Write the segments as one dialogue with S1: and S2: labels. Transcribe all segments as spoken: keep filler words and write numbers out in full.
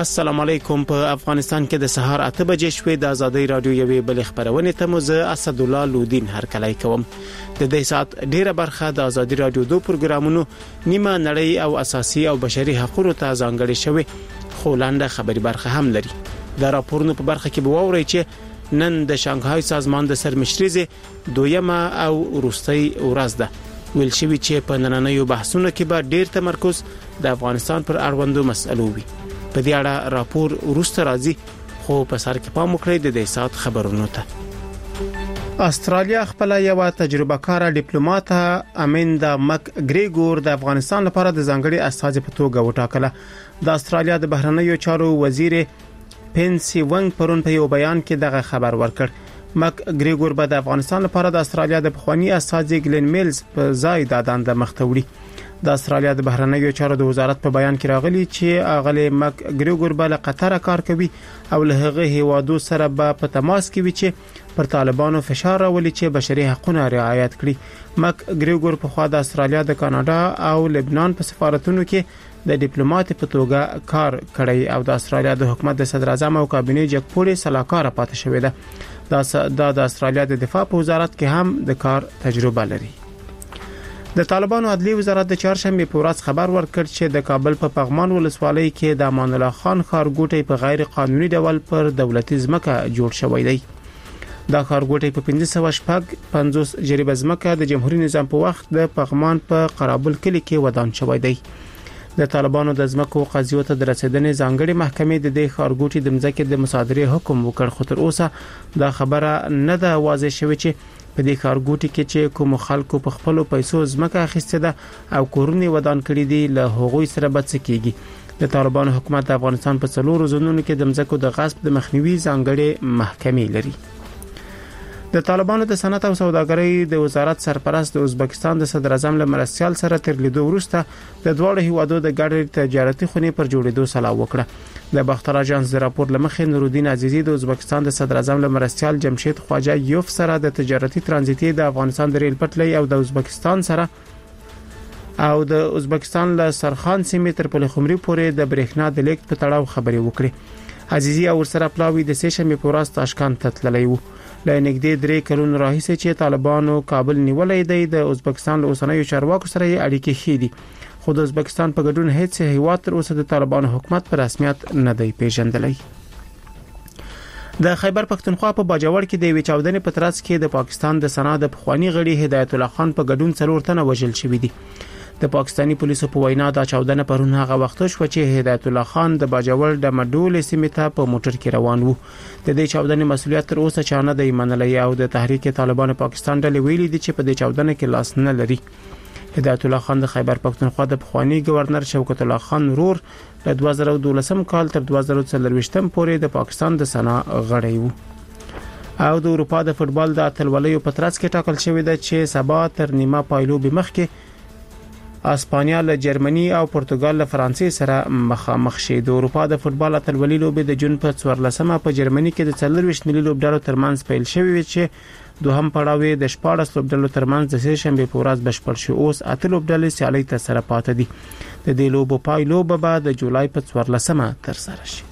S1: السلام علیکم. په افغانستان کې د سهار اته بجې شوې د ازادي رادیو یوې بل خبرونه ته مزه اسد الله لودین هر کله کوم. د دې سات ډیره برخه د ازادي رادیو دوه پروګرامونو نیمه نړۍ او اساسي او بشري حقوقو ته ځانګړي شوی خو لاندې خبري برخه هم لري. دا راپورونه په برخه کې به ووري چې نن د شانګهای سازمان د سرمشريزه دویمه او وروستۍ ورځ ده. ویل شوی چې په نننیو بحثونو کې به ډیر تمرکز د افغانستان پر اړوندو مسلو وي. په دې اړه راپور وروسته راځي خو په سر کې پام وکړئ د دې سات خبرونو ته. استرالیا خپل یو تجربه کار ډیپلوماټ امیندا مک ګریګور د افغانستان لپاره د ځانګړي استازي په توګه وټاکله. د استرالیا د بهرنیو چارو وزیر پنسي ونګ پرون په یو بیان کې دغه خبر ورکړ. مک ګریګور به د افغانستان لپاره د استرالیا د پخوانی استازي ګلن میلز په ځای د دنده مختوري. د استرالیا د بهرنیو چارو د وزارت په بیان کې راغلي چې اغلی مک ګریګور به له قطر کار کوي او له هغه هیوادو سره به په تماس کې وي چې پر طالبانو فشار راولي چې بشري حقوقونه رعایت کړي. مک ګریګور په خوا د استرالیا د کاناډا او لبنان په سفارتونو کې د ډیپلوماټ په توګه کار کړی او د استرالیا د حکومت د صدر اعظم او کابینې جګپوري سلاکار پاتې شوې ده. دا د استرالیا د دفاع په وزارت کې هم د کار تجربه لري. د طالبانو عدلی وزارت د چهارشنبه په ورځ خبر ورکړ چې د کابل په پغمان ولسوالۍ کې د امان الله خان ښارګوټي په غیر قانوني ډول پر دولتي ځمکه جوړ شوی دی. دا ښارګوټي په پنځه سوه شپږ پنځوس جریبه ځمکه د جمهوریت نظام په وخت د پغمان په قرابل کلی کې ودان شوی دی. د طالبانو د ځمکو قضیو ته د رسیدنې ځانګړي محکمې د دې ښارګوټي د ځمکې د مصادرې حکم وکړ خو تر اوسه دا خبره نه ده واضح شوې چې په دې ښارګوټي کې چې کوم خلکو په خپل پیسو ځمکه اخیسته ده او کورونه ودان کړي دي له هغوی سره به څه کیږي. د طالبانو حکومت د افغانستان په څلورو زونونو کې د ځمکو د غصب د مخنیوي ځانګړي محکمې لري. د طالبانو د صنعت او سوداګرۍ د وزارت سرپرست د ازبکستان د صدر اعظم له مرستيال سره تر لیدو وروسته د دوه هیوادو د ګډ تجارتي خونې پر جوړېدو سلا وکړه. د باختر اژانس د راپور لمخې نورالدین عزیزی د ازبکستان د صدر اعظم له مرستيال جمشید خواجه یوف سره د تجارتي ترانزیتي د افغانستان د ریل پټلۍ او د ازبکستان سره او د ازبکستان له سرخان سیمې تر پلخمري پورې د برېښنا د لیک په تړاو خبري وکړي. عزیزی او سره پلاوی د سېشنبه په ورځ تاشکند ته تللی وو. له نږدې درې کلونو راهیسې چې طالبانو کابل نیولې دی د ازبکستان له اوسنیو چارواکو سره اړیکې خېدي خو د ازبکستان په ګډون هیڅ هیواد تر اوسه د طالبانو حکومت په رسمیت نه دی پیژندلی. د خیبر پختونخوا په باجوړ کې د وی چاودنې په ترڅ کې د پاکستان د سنا د پخوانی غړي هدایت الله خان په ګډون څلور تنه وژل شوی دي. د پاکستانی پولیسو په وینا دا چاودنه پرون هغه وخت شو چې هدایت الله خان د باجوړ د مډول سیمې ته په موټر کې روان وو. د دې چاودنې مسولیت تر اوسه چا نه دی منلی او د تحریک طالبان پاکستان ډلې ویلي دي چې په دې چاودنه کې لاس نه لري. هدایت الله خان د خیبر پختونخوا د پخوانی گورنر شوکت الله خان رور له دوه زره دولسم کال تر دوه زره څلرويشتم پورې د پاکستان د سنا غړی وو. او د اروپا د فوتبال د اتلولیو په ترڅ کې ټاکل شوی دی چې سبا تر نیمه پایلو به مخ کې اسپانیا له جرمني او پرتګال له فرانسې سره مخامخ شي. د اروپا د فوتبال اتلولي لوبې د جون په څوارلسمه په جرمني کې د څلورويشت ملي لوبډالو ترمنځ پیل شوې چې دوهم پړاو د شپاړس لوبډالو ترمنځ د سېشنبه په ورځ بشپړ شو. اوس اته لوبډالې سیالي ته سره پاتې دي. د دې لوبو پای لوب به د جولای په څوارلسمه تر سره شي.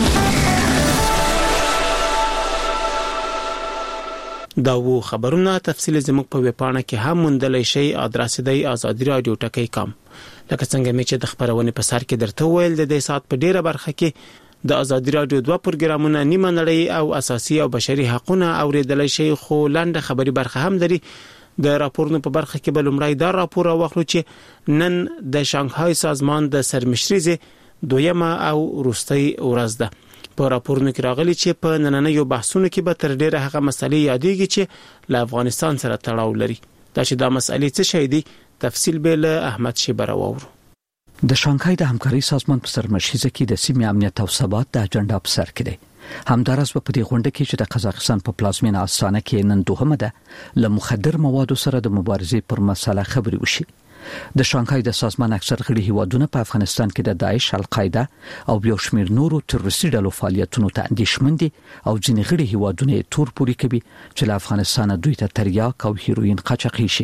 S1: دا وو خبرونه تفصیل زموږ په ویبپاڼه کې هم موندلای شئ. ادرس دی آزادی رادیو ټکی کام. لکه څنګه مې چې د خبرونه په سر کې درته ویل د دې سات په ډیره برخه کې د آزادی رادیو دوه پروګرامونه نیمه نړۍ او اساسي او بشري حقوقونه اوریدلای شئ خو لاندې خبري برخه هم لري. د راپورونو په برخه کې بلومړی دا راپور واخلو چې نن د شانګهای سازمان د سرمشريزه دویمه او وروستۍ ورځ ده. په راپورونو کې راغلي چې په نننیو بحثونو کې به تر ډیره هغه مسلې یادېږي چې له افغانستان سره تړاو لري. دا چې دا مسلې څه شي دي تفصیل به له احمد شیبر وورو.
S2: د شانګهای د همکاري سازمان په سرمشريزه کې د سیمې امنیت او ثبات د اجنډا په سر کې دی. همدارس په دې غونډه کې چې د قزاقستان په پلازمینه استانه کې نن دوهمه ده له مخدر موادو سره د مبارزې پر مسله خبري وشي. د شانګهای د سازمان اکثر غړي هیوادونه په افغانستان کې د داعش، القاعده او یو شمېر نورو تروریستي ډلو فعالیتونو ته اندېښمن دي او ځینې غړي هیوادونه تور پوري کوي چې له افغانستان دوی ته تریاک او هیروین قاچاقي شي.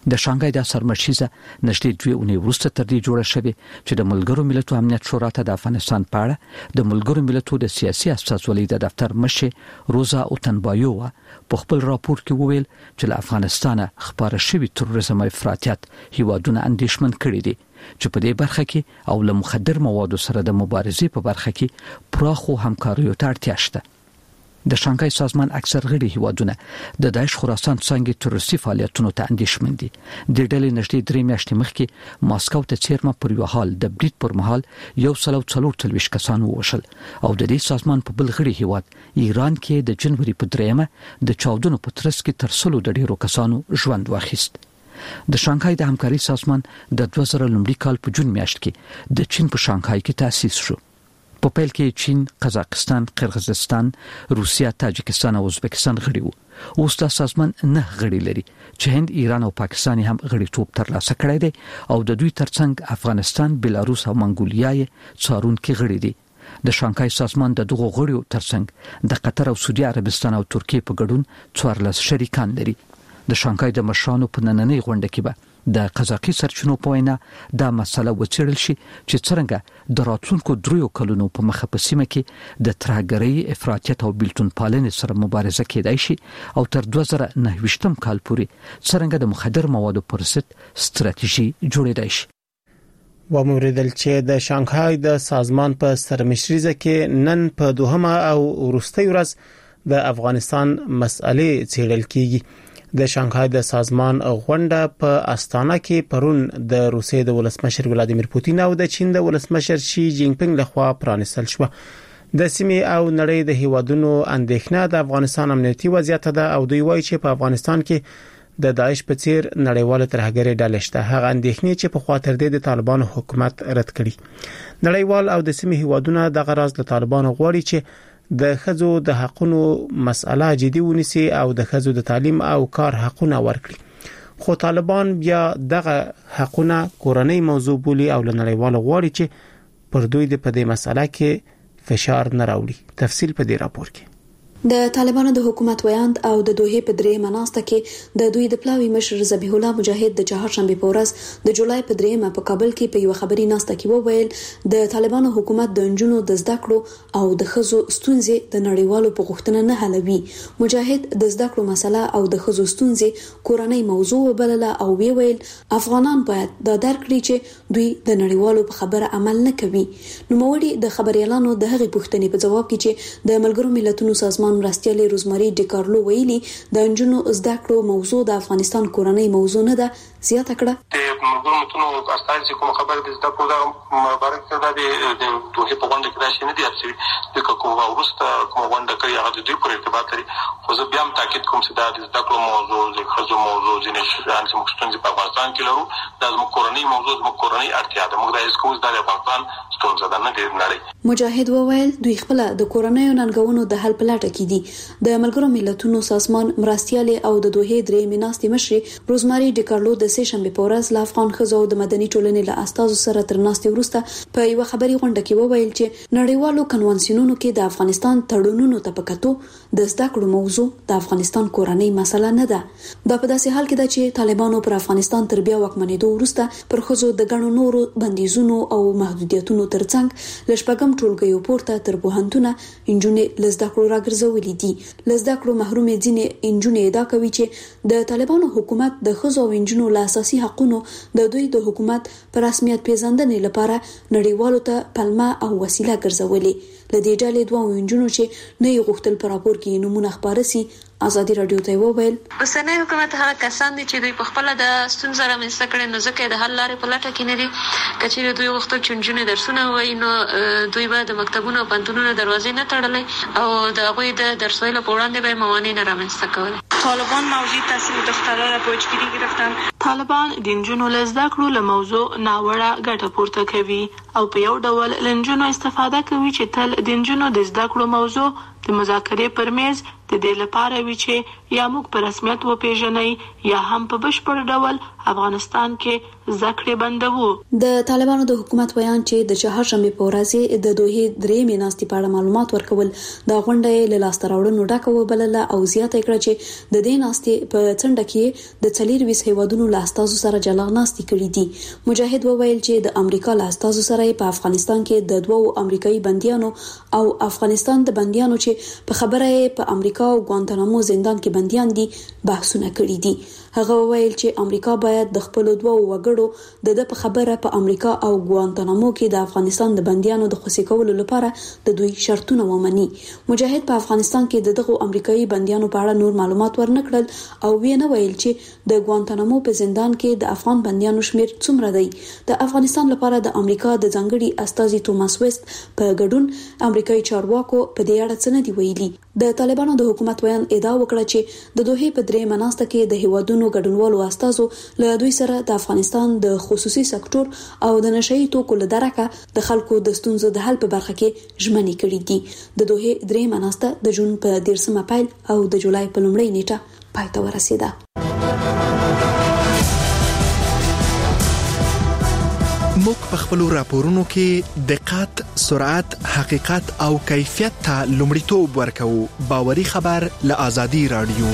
S2: د شانګهای د سرمشيزه نشټي دوی اونې وروسته تر دې جوړه شوه چې د ملګرو ملتونو امنیت شورا ته د افغانستان په اړه د ملګرو ملتونو د سیاسي استازولۍ د دفتر مشر روزا اوتنبایووا په خپل راپور کې وویل چې له افغانستان خبره شوی تروریزم او افراطیت هیوادونه اندیشمن کړي دي چې په دې برخه کې او له مخدر موادو سره د مبارزې په برخه کې پراخو همکاریو ته اړتیا شته. د شانګهای سازمان اکثر غړي هیوادونه د داعش خراسان څنګه تروریستي فعالیتونو ته اندیشمن دي. د ډلې نږدې درې میاشتې مخکې ماسکو ته چیرمه پر یو حال د بریټ پر مهال یو سلو څلور تلويش کسان ووشل او د دې سازمان په بل غړي هیواد ایران کې د جنوري په دریمه د چاودنو په ترڅ کې تر څلو د ډیرو کسانو ژوند واخیست. د شانګهای د همکاري سازمان د دوه زره لومړي کال په جون میاشت کې د چین په شانګهای کې تأسیس شو. په پیل کې چین، قزاقستان، قرغیزستان، روسیا، تاجکستان او ازبکستان غړي وو. اوس دا سازمان نه غړي لري چې هند، ایران او پاکستان هم غړیتوب ترلاسه کړی دی او د دوی ترڅنګ افغانستان، بلاروس او منګولیا یې څارونکي غړي دي. د شانګهای سازمان د دغو غړیو ترڅنګ د قطر او سعودي عربستان او ترکیه په ګډون څوارلس شریکان لري. د شانګهای د مشرانو په نننۍ غونډه کې به د قزاقي سرچینو په وینا دا مسله وڅېړل شي چې څنګه د راتلونکو دریو کلونو په مخه په سیمه کې د ترهګرۍ، افراطیت او بیلتون پالنې سره مبارزه کېدای شي او تر دوه زره نهه ویشتم کال پورې څنګه د مخدر موادو پر ضد ستراتیژي جوړېدای شي.
S1: و موریدل چې د شانګهای د سازمان په سرمشريزه کې نن په دوهمه او وروستۍ ورځ د افغانستان مسألې څېړل کیږي. د شانګهای د سازمان غونډه په استانه کې پرون د روسیې د ولسمشر ولادیمیر پوتین او د چین د ولسمشر شي جینګ پینګ لخوا پرانیستل شو. د سیمې او نړۍ د هیوادونو اندېښنه د افغانستان امنیتي وضعیت ده او دوی وایي چې په افغانستان کې د داعش په څیر نړیواله ترهګرۍ ډلې شته. هغه اندېښنې چې په خاطر د طالبانو حکومت رد کړي. نړیوال او د سیمې هیوادونه د غراز د طالبانو غواړي چې د خځو د حقونو مسأله جدي ونیسي او د خځو د تعلیم او کار حقونه ورکړي. خو طالبان بیا دغه حقونه کورنۍ موضوع بولي او لنړیوال غواړي چې پر دوی د پدې مسأله کې فشار نه راوړي. تفصیل په دې راپور کې.
S3: د طالبانو د حکومت ویاند او د دوه په درې مناسته کې د دوی د پلاوی مشر ذبیح الله مجاهد د چهارشنبه په ورځ د جولای په دریمه په کابل کې په یو خبري ناسته کې وویل د طالبانو حکومت د انجونو د زده کړو او د خزو ستونزې د نړیوالو په غوښتنه نه حلوي. مجاهد د زده کړو مسله او د خزو ستونزې کورنۍ موضوع وبلله او ویل افغانان باید دا درک کړي چې دوی د نړیوالو په خبره عمل نه کوي. نو موړي د خبريالانو د هغې پوښتنې په جواب کې چې د ملګرو ملتونو سازمان مرستيالي روزماري ډیکارلو ویلي د انجونو زده کړو موضوع د افغانستان کورنۍ موضوع نه ده زیاته کړه.
S4: د ملګرو ملتونو استازي چې کوم خبره د زده کړو د مبارک سره د دوه په غونډه کې راشي نه دي اپسوي د کوم ورسته کوم غونډه کوي هغه د دوی پر ارتباط لري. خو زه بیا هم تاکید کوم چې دا د زده کړو موضوع د خزو موضوع ځینې شیان چې موږ ستونزې په افغانستان کې لرو دا زموږ کورنۍ موضوع زموږ کورنۍ اړتیا ده. موږ د اسکوز د افغانستان ستونزه ده نه دی نړۍ.
S3: مجاهد وویل دوی خپل د کورنۍ ننګونو د حل په لټه کې دي. د ملګرو ملتونو سازمان مرستيالي او د دوه درې مناستي مشر روزماري ډیکارلو د سه شنبه په ورځ له افغان خزو د مدني ټولنې له استازو سره تر ناستې وروسته په یو خبري غونډه کې وویل چې نړیوالو کنوانسیونونو کې د افغانستان تړونونو ته پکاتو د زده کړو موضوع د افغانستان کورنۍ مسله نه ده. دا په داسې حال کې ده چې طالبانو پر افغانستان تر بیا واکمنېدو وروسته پر خزو د غنو نورو بندیزونو او محدودیتونو ترڅنګ لشپګم ټولګیو پورته تر پوهنتونه انجونې لزده کړو راګرځولې دي. لزده کړو محرومې ځینې انجونې ادعا کوي چې د طالبانو حکومت د خزو او انجونو له اساسي حقوقو د دوی د حکومت پر رسمیت پیژندنې لپاره نړیوالو ته پلمه او وسیله ګرځولې. لدې ډلې دوه انجونو چې نه یو غوښتل پر راپور کې نمونه خبره سي ازادي رادیو ته وویل
S5: اوسنۍ حکومت هغه کسان دي چې دوی په خپل د ستونزې رامنځته کړي نو ځکه د حل لارې په لټه کې نه دي. کچېرې دوی غوښتل چې انجونې درسونه وایي نو دوی به د مکتبونو او پوهنتونونو دروازې نه تړلې او د هغوی د درس ویلو په وړاندې به موانع نه رامنځته کولې.
S6: طالبان موضوع تحصیل دخترها را پوچگیری گرفتن. طالبان د انجونو له زده کړو له موضوع ناوړه ګټه پورته کوي او په یو ډول له انجونو استفاده کوي چې تل د انجونو د زده کړو موضوع د مذاکرې پر میز د دې لپاره وی چې یا موږ په رسمیت وپیژنئ یا هم په بشپړ ډول افغانستان کې ذکر بندوو.
S3: د طالبانو د حکومت بیان چې د چهارشنبه په ورځ د دوه درې میناستي په اړه معلومات ورکول د غونډې له لاستراوړنو ډکه وبلله او زیاته کړه چې د دې ناستي په څنډه کې د څلور ویس هیوادونو لاستازو سره جلاغ ناستي کړې دي. مجاهد وویل چې د امریکا لاستازو سره په افغانستان کې د دوو امریکایي بنديانو او افغانستان د بنديانو چې په خبره په امریکا او ګوانتانامو زندان کې بنديان دي بحثونه کړي دي. هغه وویل چې امریکا باید د خپل دوه وګړو د په خبره په امریکا او ګوانتانامو کې د افغانستان د بنديانو د خوشي کولو لپاره د دوی شرطونه ومني. مجاهد په افغانستان کې دغه امریکایي بنديانو په اړه نور معلومات ورنکړل او وی نه ویل چې د ګوانتانامو په زندان کې د افغان بنديانو شمیر څومره دی. د افغانستان لپاره د امریکا د ځانګړي استازي توماس ویست په ګډون امریکایي چارواکو په دې اړه څه نه دی ویلي. د طالبانو د حکومت ویان ادعا وکړه چې د دوه په درې مناسته کې د هیوادونو ګډونوالو استازو له دوی سره د افغانستان د خصوصي سکتور او د نشئی توکو له درکه د خلکو د ستونزو د حل په برخه کې ژمنې کړې دي. د دوه درې مناسته د جون په دیرشمه پیل او د جولای په لومړۍ نیټه پای ته ورسیده.
S7: موږ په خپل راپورونو کې دقت، سرعت، حقیقت او کیفیت ته لومړیتوب ورکوو. باوري خبر له آزادي رادیو.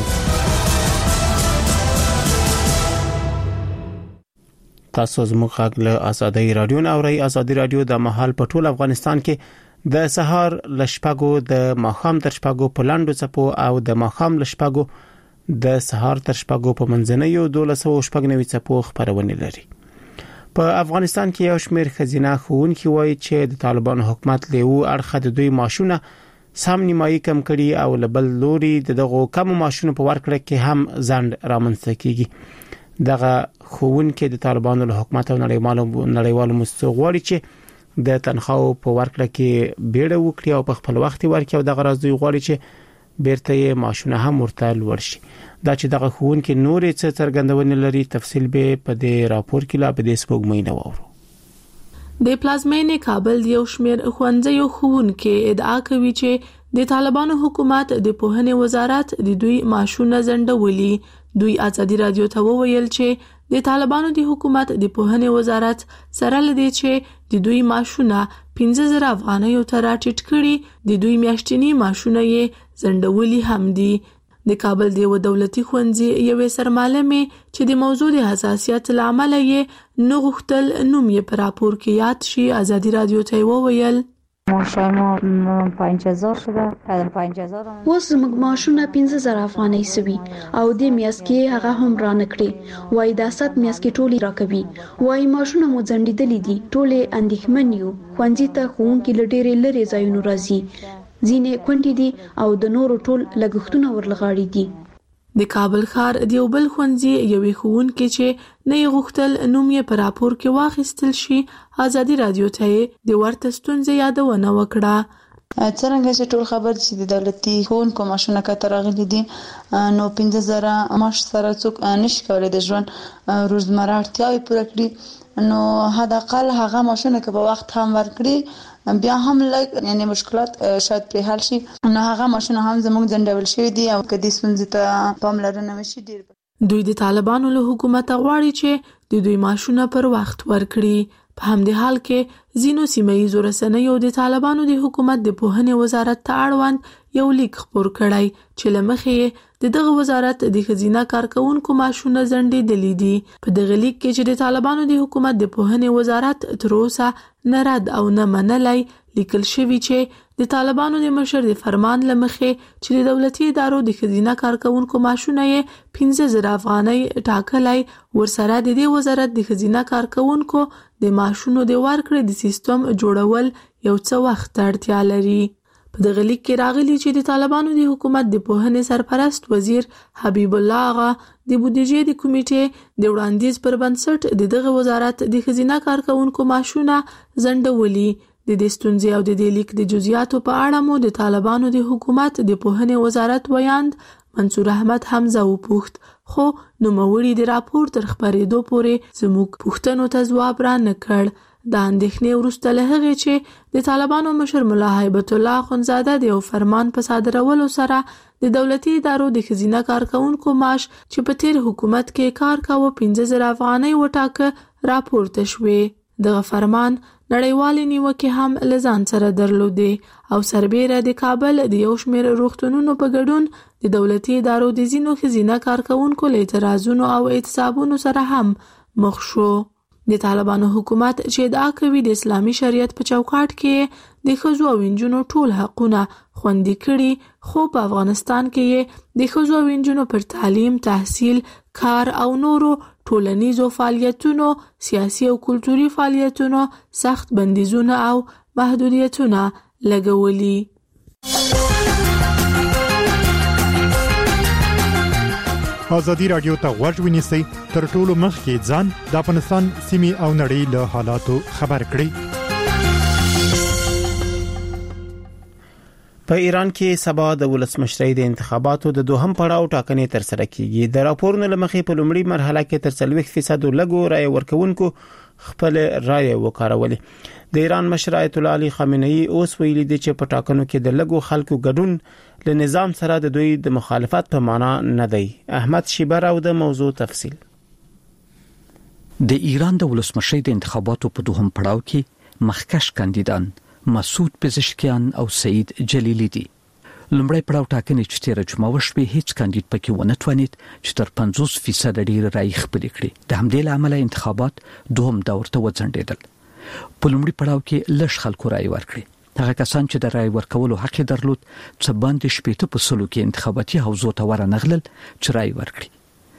S1: تاسو زموږ غږ له آزادي رادیو نه اورئ. آزادي رادیو د مهال په ټول افغانستان کې د سهار لشپګو د ماخام تر شپګو په لاندو چپو او د ماخام لشپګو د سهار تر شپګو په منځنیو دولسو شپګنوي چپو خبرونه لري. په افغانستان کې یو شمېر خزینه خوونکي وایي چې د طالبانو حکومت له یو اړخه د دوی ماشونه سم نیمایي کم کړي او لبل لوري دغه کم ماشونه په ورکړه کې هم ځند رامنځته کیږي. دغه خوونکي د طالبانو له حکومت او نړیوالو نړیوالو مستغوړي چې د تنخواو په ورکړه کې بیړه وکړي او په خپل وخت ورکړي او دغه راز دوی غواړي چې بیرته ماشونه هم ورته لوړ شي. دا چې دغه خوونکي نورې څه څرګندونه لري تفصیل به په دې راپور کې لا په دې سپوږمۍ نه وورو.
S6: د پلازمینې کابل یو شمېر ښوونځیو ښوونکي ادعا کوي چې د طالبانو حکومت د پوهنې وزارت د دوی معاشونه ځنډولي. دوی آزادي رادیو ته وویل چې د طالبانو د حکومت د پوهنې وزارت سره لدی چې د دوی معاشونه پنځه زره افغانۍ ته راټیټ کړي، د دوی میاشتنی معاشونه یې ځنډولي هم دي. د کابل د یو دولتي ښوونځي یوې سرمعلمې چې د موضوع د حساسیت لامل یې نه غوښتل نوم یې په راپور کې یاد شي، آزادي رادیو ته وویل
S8: ماشاءالله پنځه هزار شده پنځه هزار
S3: اوس زموږ معاشونه پنځه زره افغانۍ سوي او د میاس کې هغه هم را نکړي. وای دا ست میاس کې ټولي راکوي. وای معاشونه مو ځنډېدلې دي. ټوله اندېښمن یو. ښوونځي ته ښوونکي لډېرې لري ځایونو راځي. ځینې کونډې دي او د نورو ټول لګښتونه ورلغاړي دي.
S6: د کابل ښار د یو بل ښوونځي یوې ښوونکې چې نه یې غوښتل نوم یې په راپور کې واخیستل شي، آزادي رادیو ته د ورته ستونزې یادونه وکړه.
S9: څرنګه چې ټول خبر چې د دولتي ښوونکو معاشونه کته راغلي دي، نو پنځه زره معاش سره څوک نشي کولی د ژوند روزمره اړتیاوې پوره کړي. نو حد اقل هغه معاشونه که په وخت هم ورکړي بیا هم لږ یعنی مشکلات شاید پرې حل شي. نو هغه معاشونه هم زموږ ځنډول شوي دي او که دې ستونزې ته پاملرنه وشي ډېر.
S6: دوی د طالبانو له حکومته غواړي چې د دوی معاشونه پر وخت ورکړي. په همدې حال کې ځینو سیمه ییزو رسنیو د طالبانو د حکومت د پوهنې وزارت ته اړوند یو لیک خپور کړی چې له مخې د دغه وزارت د ښځینه کارکونکو معاشونه ځنډېدلي دي. په دغه لیک کې چې د طالبانو د حکومت د پوهنې وزارت تر اوسه نه رد او نه منلی لیکل شوی چې د طالبانو د مشر د فرمان له مخې چې د دولتي ادارو د ښځینه کارکونکو معاشونه یې پنځه زره افغانۍ ټاکلی، ورسره د دې وزارت د ښځینه کارکونکو د معاشونو د ورکړې د سیستم جوړول یو څه وخت ته اړتیا لري. په دغه لیک کې راغلي چې د طالبانو د حکومت د پوهنې سرپرست وزیر حبیب الله آغا د بودیجې د کمیټې د وړاندیز پر بنسټ د دغه وزارت د ښځینه کارکونکو معاشونه ځنډولي. د دې ستونزې او د دې لیک د جزئیاتو په اړه مو د طالبانو د حکومت د پوهنې وزارت ویاند منصور احمد حمزه وپوښت، خو نوموړي د راپور تر خپرېدو پورې زموږ پوښتنو ته ځواب را نه کړ. د اندېښنې وروسته له هغې چې د طالبانو مشر ملا هیبت الله اخونزاده د یو فرمان په صادرولو سره د دولتي ادارو د ښځینه کارکونکو معاش چې په تیر حکومت کې کار کاوه پنځه زره افغانۍ وټاکه راپورته شوې. دغه فرمان نړیوالې نیوکې هم له ځان سره درلودې او سربیره د کابل د یو شمېر روغتونونو په ګډون د دولتي ادارو د ځینو ښځینه کارکونکو له اعتراضونو او اعتصابونو سره هم مخ شو. د طالبانو حکومت چې ادعا کوي د اسلامي شریعت په چوکاټ کې د ښځو او نجونو ټول حقونه خوندي کړي، خو په افغانستان کې د ښځو او نجونو پر تعلیم، تحصیل، کار او نورو ټولنیزو فعالیتونو، سیاسي او کلتوري فعالیتونو سخت بندیزونه او محدودیتونه لګولي.
S10: ازادي رادیو ته غوږ ونیسئ تر ټولو مخکې ځان د افغانستان سیمې او نړۍ له حالاتو خبر کړئ.
S1: په ایران کې سبا د ولسمشرۍ د انتخاباتو د دوهم پړاو ټاکنې تر سره کیږي. د راپورونو لمخې په لومړي مرحله کې تر څلوېښت فیصد لګو رای ورکوونکو خپل رای وکارولې. د ایران مشر آیت الله علي خامنه‌ای اوس ویلي دی چې په ټاکنو کې د لګو خلکو ګډون له نظام سره د دوی د مخالفت په معنا نه دی. احمد شیبر او د موضوع تفصیل.
S2: د ایران د ولسمشرۍ د انتخاباتو په دوهم پړاو کې مخکښ کاندیدان مسعود پزشکیان او سعید جلیلی دي. لومړی پړاو ټاکنې چې تیر جمعه وشوې هیڅ کاندید پکې ونه توانید چې تر پنځوس فیصد ډیر رای خپل کړي. د همدې لامل انتخابات دوهم دور ته وځنډېدل. په لومړي پړاو کې لږ خلکو رای ورکړي. هغه کسان چې د رای ورکولو حق درلود څه باندې شپږ په سلو کې انتخاباتي حوزو ته ورنغلل چې رای ورکړي.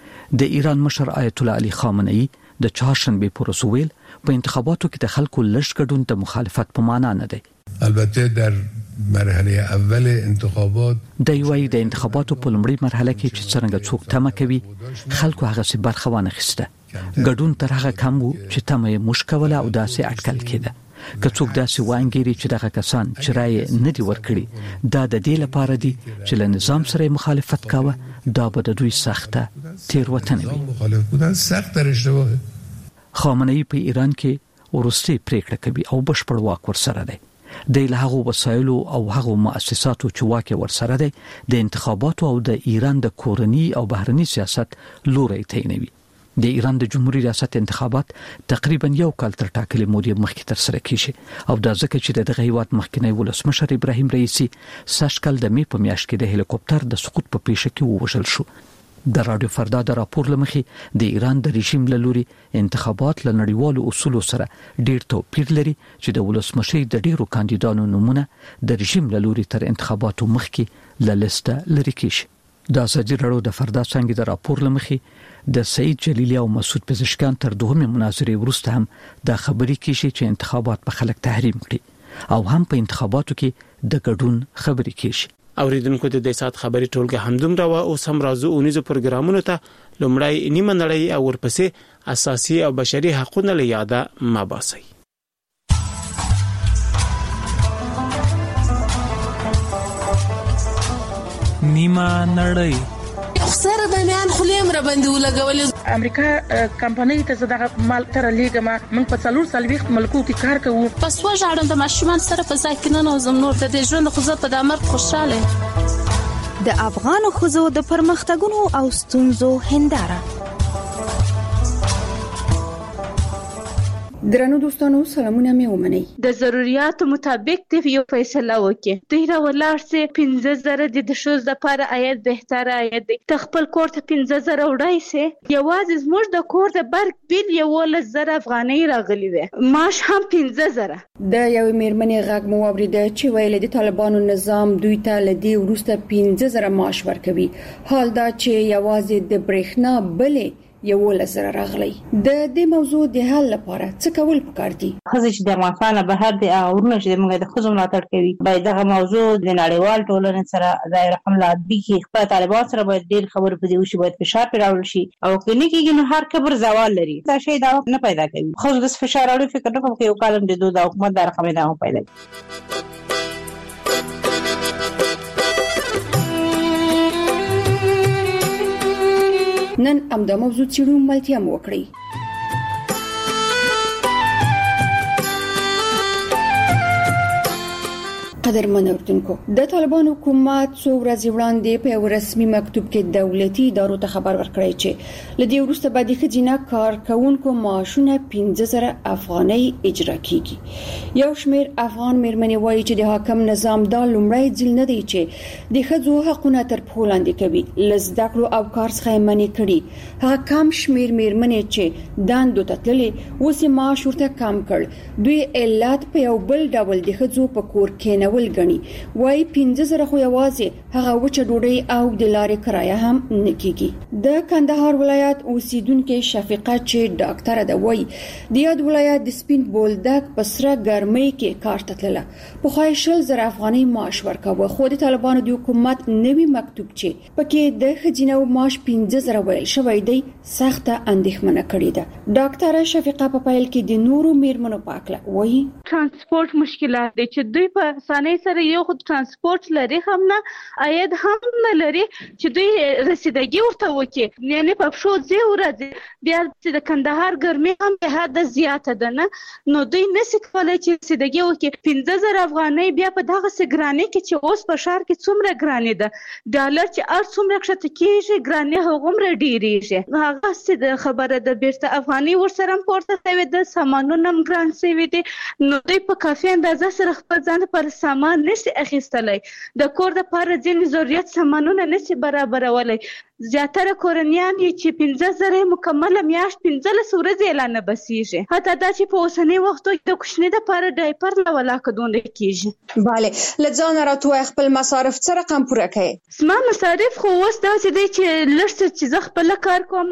S2: د ایران مشر آیت الله علي خامنه‌ای د چهارشنبه پر ورځ ویل په انتخاباتو کې د خلکو لږ ګډون د مخالفت په معنا نه دی.
S11: البته در مرحله اول انتخابات
S2: د یوې د انتخاباتو په لومړي مرحله کې چې څنګه څوک تمه کوي خلکو هغه څه برخه ونه خسته. ګډون تر هغه کم وو چې تمه یې مشکوله او داسې اټکل کېده. که څوک داسې وانګيري چې دغه کسان چې رای نه دی ورکړي دا د دې لپاره دي چې له نظام سره مخالفت کاوه، دا به د دوی سخته تیروتنه وي.
S11: مخالف بودن سخت در اشتباهه.
S2: خامنه‌ای په ایران کې ورستي پریکړه کوي او بشپړ واک ورسره دی. د لهغو وسایلو او هغو مؤسساتو چې واکه ورسره دی د انتخاباتو او د ایران د کورنی او بهرنی سیاست لوري تعینوي. د ایران د جمهوریت ریاست انتخابات تقریبا یو کال تر ټاکلې مودې مخکې تر سره کیږي او دا ځکه چې د هیواد مخکنی ولسمشر ابراهیم رئیسی ساشکل د می په میاشت کې د هلیکوپټر د سقوط په پیښه کې ووژل شو. د رادیو فردا د راپور لمخې د ایران د رژیم له لوري انتخابات له نړیوالو اصولو سره ډیر توپیر لري چې د ولسمشۍ د ډیرو کاندیدانو نمونه د رژیم له لوري تر انتخاباتو مخکې له لیسته لري کیږي. د ازادي راډیو د فردا څنګه د راپور لمخې د سعید جلیلی او مسعود پزشکیان تر دوهمه مناظرې وروسته هم د خبرې کیږي چې انتخابات په خلک تحریم کړي او هم په انتخاباتو کې د ګډون خبرې کیږي.
S1: اوریدونکو د دې سات خبري ټولګه همدومره وا او سم راځو اونیزو پروګرامونو ته لومړی نیمه نړۍ او ورپسې اساسي او بشري حقوقونه له یاده مباسي.
S12: نیمه نړۍ
S13: سره د میان خلیم را باندې ولګول.
S14: امریکا کمپنۍ ته زده مال تر لیګما من په څلور سالويخت ملکو کې کار کوو.
S13: پس وژاړم د ماشومان سره په ځکه نه زم نور د ژوند خو زه په دامر خوشاله.
S15: د افغان خوځو د پرمختګونو او ستونزو هنداره.
S3: درنو دوستانو سلامونه مې ومنئ.
S16: د ضرورت مطابق د یو فیصله وکي دوی را ولار سي پنځه زره د شوز د لپاره آیت بهتره آیت دی ته خپل کور ته پنځه زره وړای سي یوازې زموږ د کور د برګ بیل یو ول زره افغانۍ راغلي وي ماش هم پنځه زره.
S3: د یو میرمنې غږ مو اوریده چې ویل د طالبانو نظام دوی ته لدی ورسته پنځه زره معاش ورکوي حال دا چې یوازې د برېښنا بلې یو لزر راغلی. د دې موضوع د حل لپاره څه کول پکار دي؟
S17: خزه چې د افغانستان بهر د اورونه چې موږ د خزو ملاتړ کوي باید دغه موضوع د نړیوال ټولنې سره د رقم لا د کې خپل طالبان سره باید ډیر خبرې پدې وشي باید فشار پیراول شي او کله کېږي نو هر کبر زوال لري دا شی دا نه پیدا کوي خو د فشار اړو فکر نه کوم یو کالم د دوه حکومت د رقم نه پیدا کوي.
S3: نن امدا موضوع چیرو ملتیا مو وکړي.
S18: قدرمن اوردونکو د طالبان حکومت څو ورځې وړاندې په یو رسمي مکتوب کې دولتي ادارو ته خبر ورکړی چې لدی وروسته به د خځینه کارکونکو معاشونه پنځه زره افغانۍ اجرا کیږي. یو شمېر افغان مېرمنې وایي چې د حاکم نظام دا لومړی ځل نه دی چې د ښځو حقونه تر پښو لاندې کوي. لزده کړو او کار څخه منې کړي. هغه کم شمېر مېرمنې چې دندو ته تللې اوس معاش ورته کم کړ. دوی علت په یو بل ډول د ښځو په کور کې ول غني وای پنځه زره خو یوازې هغه وچه ډوډۍ او د لارې کرایه هم نکېږي. د کندهار ولایت اوسیدونکو شفیقه چې ډاکټر ده وای د یاد ولایت د سپین بولدک په سره ګرمۍ کې کار ته تلله. په خایشل زر افغاني معاش ورکوه خو د طالبانو د حکومت نوي مکتوب چې پکې د خځینو معاش پنځه زره ویل شوی دی سخته اندېښمنه کړې ده. ډاکټر شفیقه په پایل کې د نورو میرمنو پاکله وای
S16: ترانسپورت مشکلات دي چې دوی په اسانۍ سره یو خود ترانسپورت لري هم نه عاید هم نه لري چې دوی رسیدګي ورته وکړي. یعنی په پښو ځي ورځي بیا چې د کندهار ګرمي هم به حد زیاته ده نه نو دوی نشي کولای چې رسیدګي وکړي. پنځه زره افغانۍ بیا په دغه سګراني کې چې اوس په شهر کې څومره ګراني ده ډالر چې ار څومره کښته کېږي ګراني هغومره ډیریږي. هغه څه د خبره د بیرته افغاني ورسره پورته شوی د سامانونو هم ګران شوی دي نو دوی په کافي اندازه سره خپل ځان پر سامان نشي اخیستلای. د کور د لپاره ځینې ضرورت سامانونه نشي برابرولای. زیاتره کورنیان چې پنځه زره مکمله میاشت پنځلس ورځې اعلان بسیږي. حتی دا چې په اوسنی وختو کې د کوچني د لپاره ډایپر لا ولا کډون کیږي.
S18: bale لځان راته خپل مصارف څه رقم پوره کړي؟
S16: سما مصارف خو اوس دا چې دی چې لږ چې زه خپل کار کوم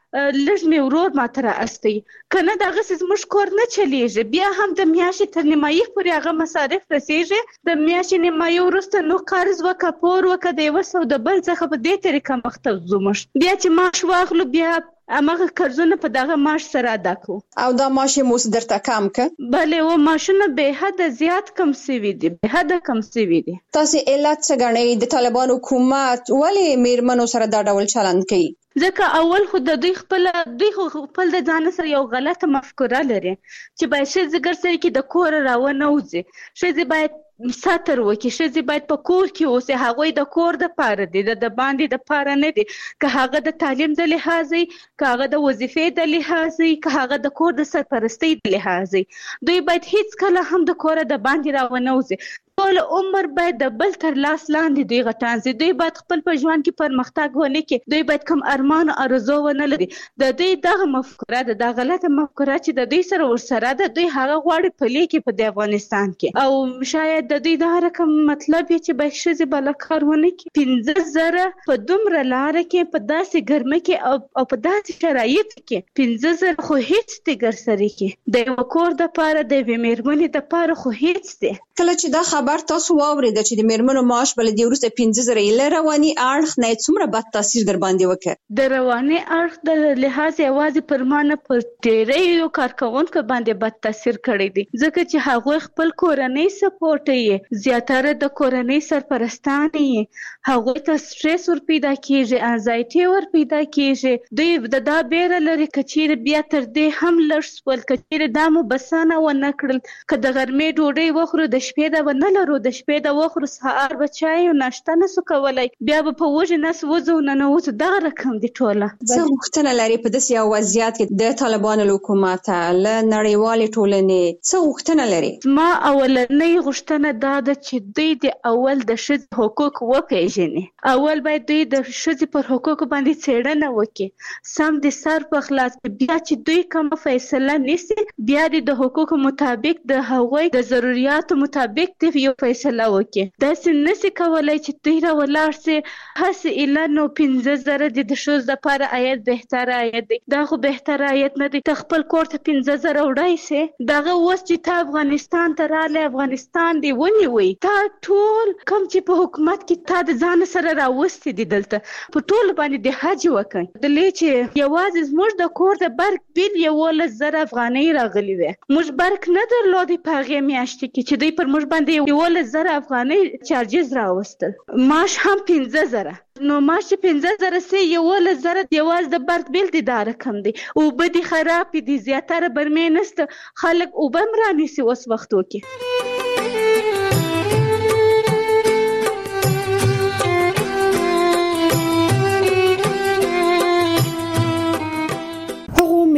S16: لږ مې ورور ما تر استي کنه دغه زموږ کور نه چلیږي. بیا هم د میاشتې تر نیمایي پورې هغه مصارف رسیږي. د میاشتې نیمایي وروسته نو قرض وکړه پور وکړه د یو څه د بل څخه په دې طریقه مخته ځو. موږ بیا چې معاش واخلو بیا امغه قرضونه په دغه معاش سره ادا کوو.
S18: او دا معاش مو درته کم ک؟
S16: بله و معاشونه به حد زیات کم سوي دي به حد کم سوي دي.
S18: تاسو علت څه غنئ د طالبان حکومت ولې میرمنو سره دا ډول چلند کوي؟
S16: ځکه اول خو د دوی خپل دوی خپل د ځان سره یو غلطه مفکوره لري چې باید ښځې ګرځي کې د کور راونه وځي. ښځې باید ساتر وکړي. ښځې باید په کور کې اوسي. هغوی د کور د پاره دي د باندې د پاره نه دي. که هغه د تعلیم د لحاظي که هغه د وظیفې د لحاظي که هغه د کور د سرپرستۍ د لحاظي دوی باید هیڅ کله هم د کور د باندې راونه وځي. ټول عمر باید د بل تر لاس لاندې دوی غټان سي. دوی باید خپل په ژوند کې پرمختګ ونه کړي. دوی باید کوم ارمان او ارزو ونه لري. د دوی دغه مفکوره ده د غلطه مفکوره چې د دوی سره ورسره ده دوی هغه غواړي پلي کې په افغانستان کې او شاید د دوی دا رقم مطلب چې به ښځې بل کار ونه کړي. پنځه زره په دومره لار کې په داسې ګرمه کې او په داسې شرایط کې پنځه زره خو هیڅ دي ګرسري کې د یو کور د پاره د میرمنې د پاره خو هیڅ دي.
S18: کله چې دا خبر تاسو واورید چې د میرمنو معاش بل دی ورسته پنځه زره یې رواني اړخ نه څومره بد تاثیر در باندې وکړ؟
S16: د رواني اړخ د لحاظ یوازې پر مانه پر ډېرې یو کارکونکو باندې بد تاثیر کړی دی ځکه چې هغه خپل کورنۍ سپورټ یې زیاتره د کورنۍ سرپرستان یې هغه ته سټرس ور پیدا کیږي انزایټي ور پیدا کیږي. دوی د دا بیره لري کچیر بیا تر دې هم لږ سول کچیر دمو بسانه و نه کړل که د غرمې ډوډۍ وخورو د شپې د ونه لرو د شپې د وخورو سهار به چای او ناشته نسو کولای بیا به په وږي نس وځو نه نوځو دغه رقم دي ټوله.
S18: څه غوښتنه لري په داسې یو وضعیت کې د طالبانو حکومت له نړیوالې ټولنې څه غوښتنه لري؟
S16: ما اولنۍ غوښتنه دا ده چې دوی د اول د ښځې حقوق وپیژني. اول باید دوی د ښځې پر حقوقو باندې څېړنه وکړي سم د سر په خلاص بیا چې دوی کومه فیصله نیسي بیا د حقوقو مطابق د هغوی د ضرورتو مطابق د یو فیصله وکړي. داسې نشي کولای چې دوی را ولاړ سي هسې اله نو پنځه زره د ښځو لپاره عاید بهتره عاید دی. دا خو بهتره عاید نه دی. ته خپل کور ته پنځه زره وړی سې دغه اوس چې ته افغانستان ته راغلی افغانستان دې ونیوی تا ټول کوم چې په حکومت کې تا د ځان سره راوستي دي دلته په ټول باندې د حج وکړي دلې چې یوازې زموږ د کور د برق بیل یولس زره افغانۍ راغلي وي. موږ برق نه درلودې په هغې میاشتې کې چې دوی پر موږ باندې یولس زره افغانۍ چارجز راوستل. معاش هم پنځه زره نو معاش چې پنځه زره سي یولس زره یوازې د برق بیل دي دا رقم دی. اوبه دي خراب دي زیاتره برمې نسته خلک اوبه هم رانیسي اوس وختو کې.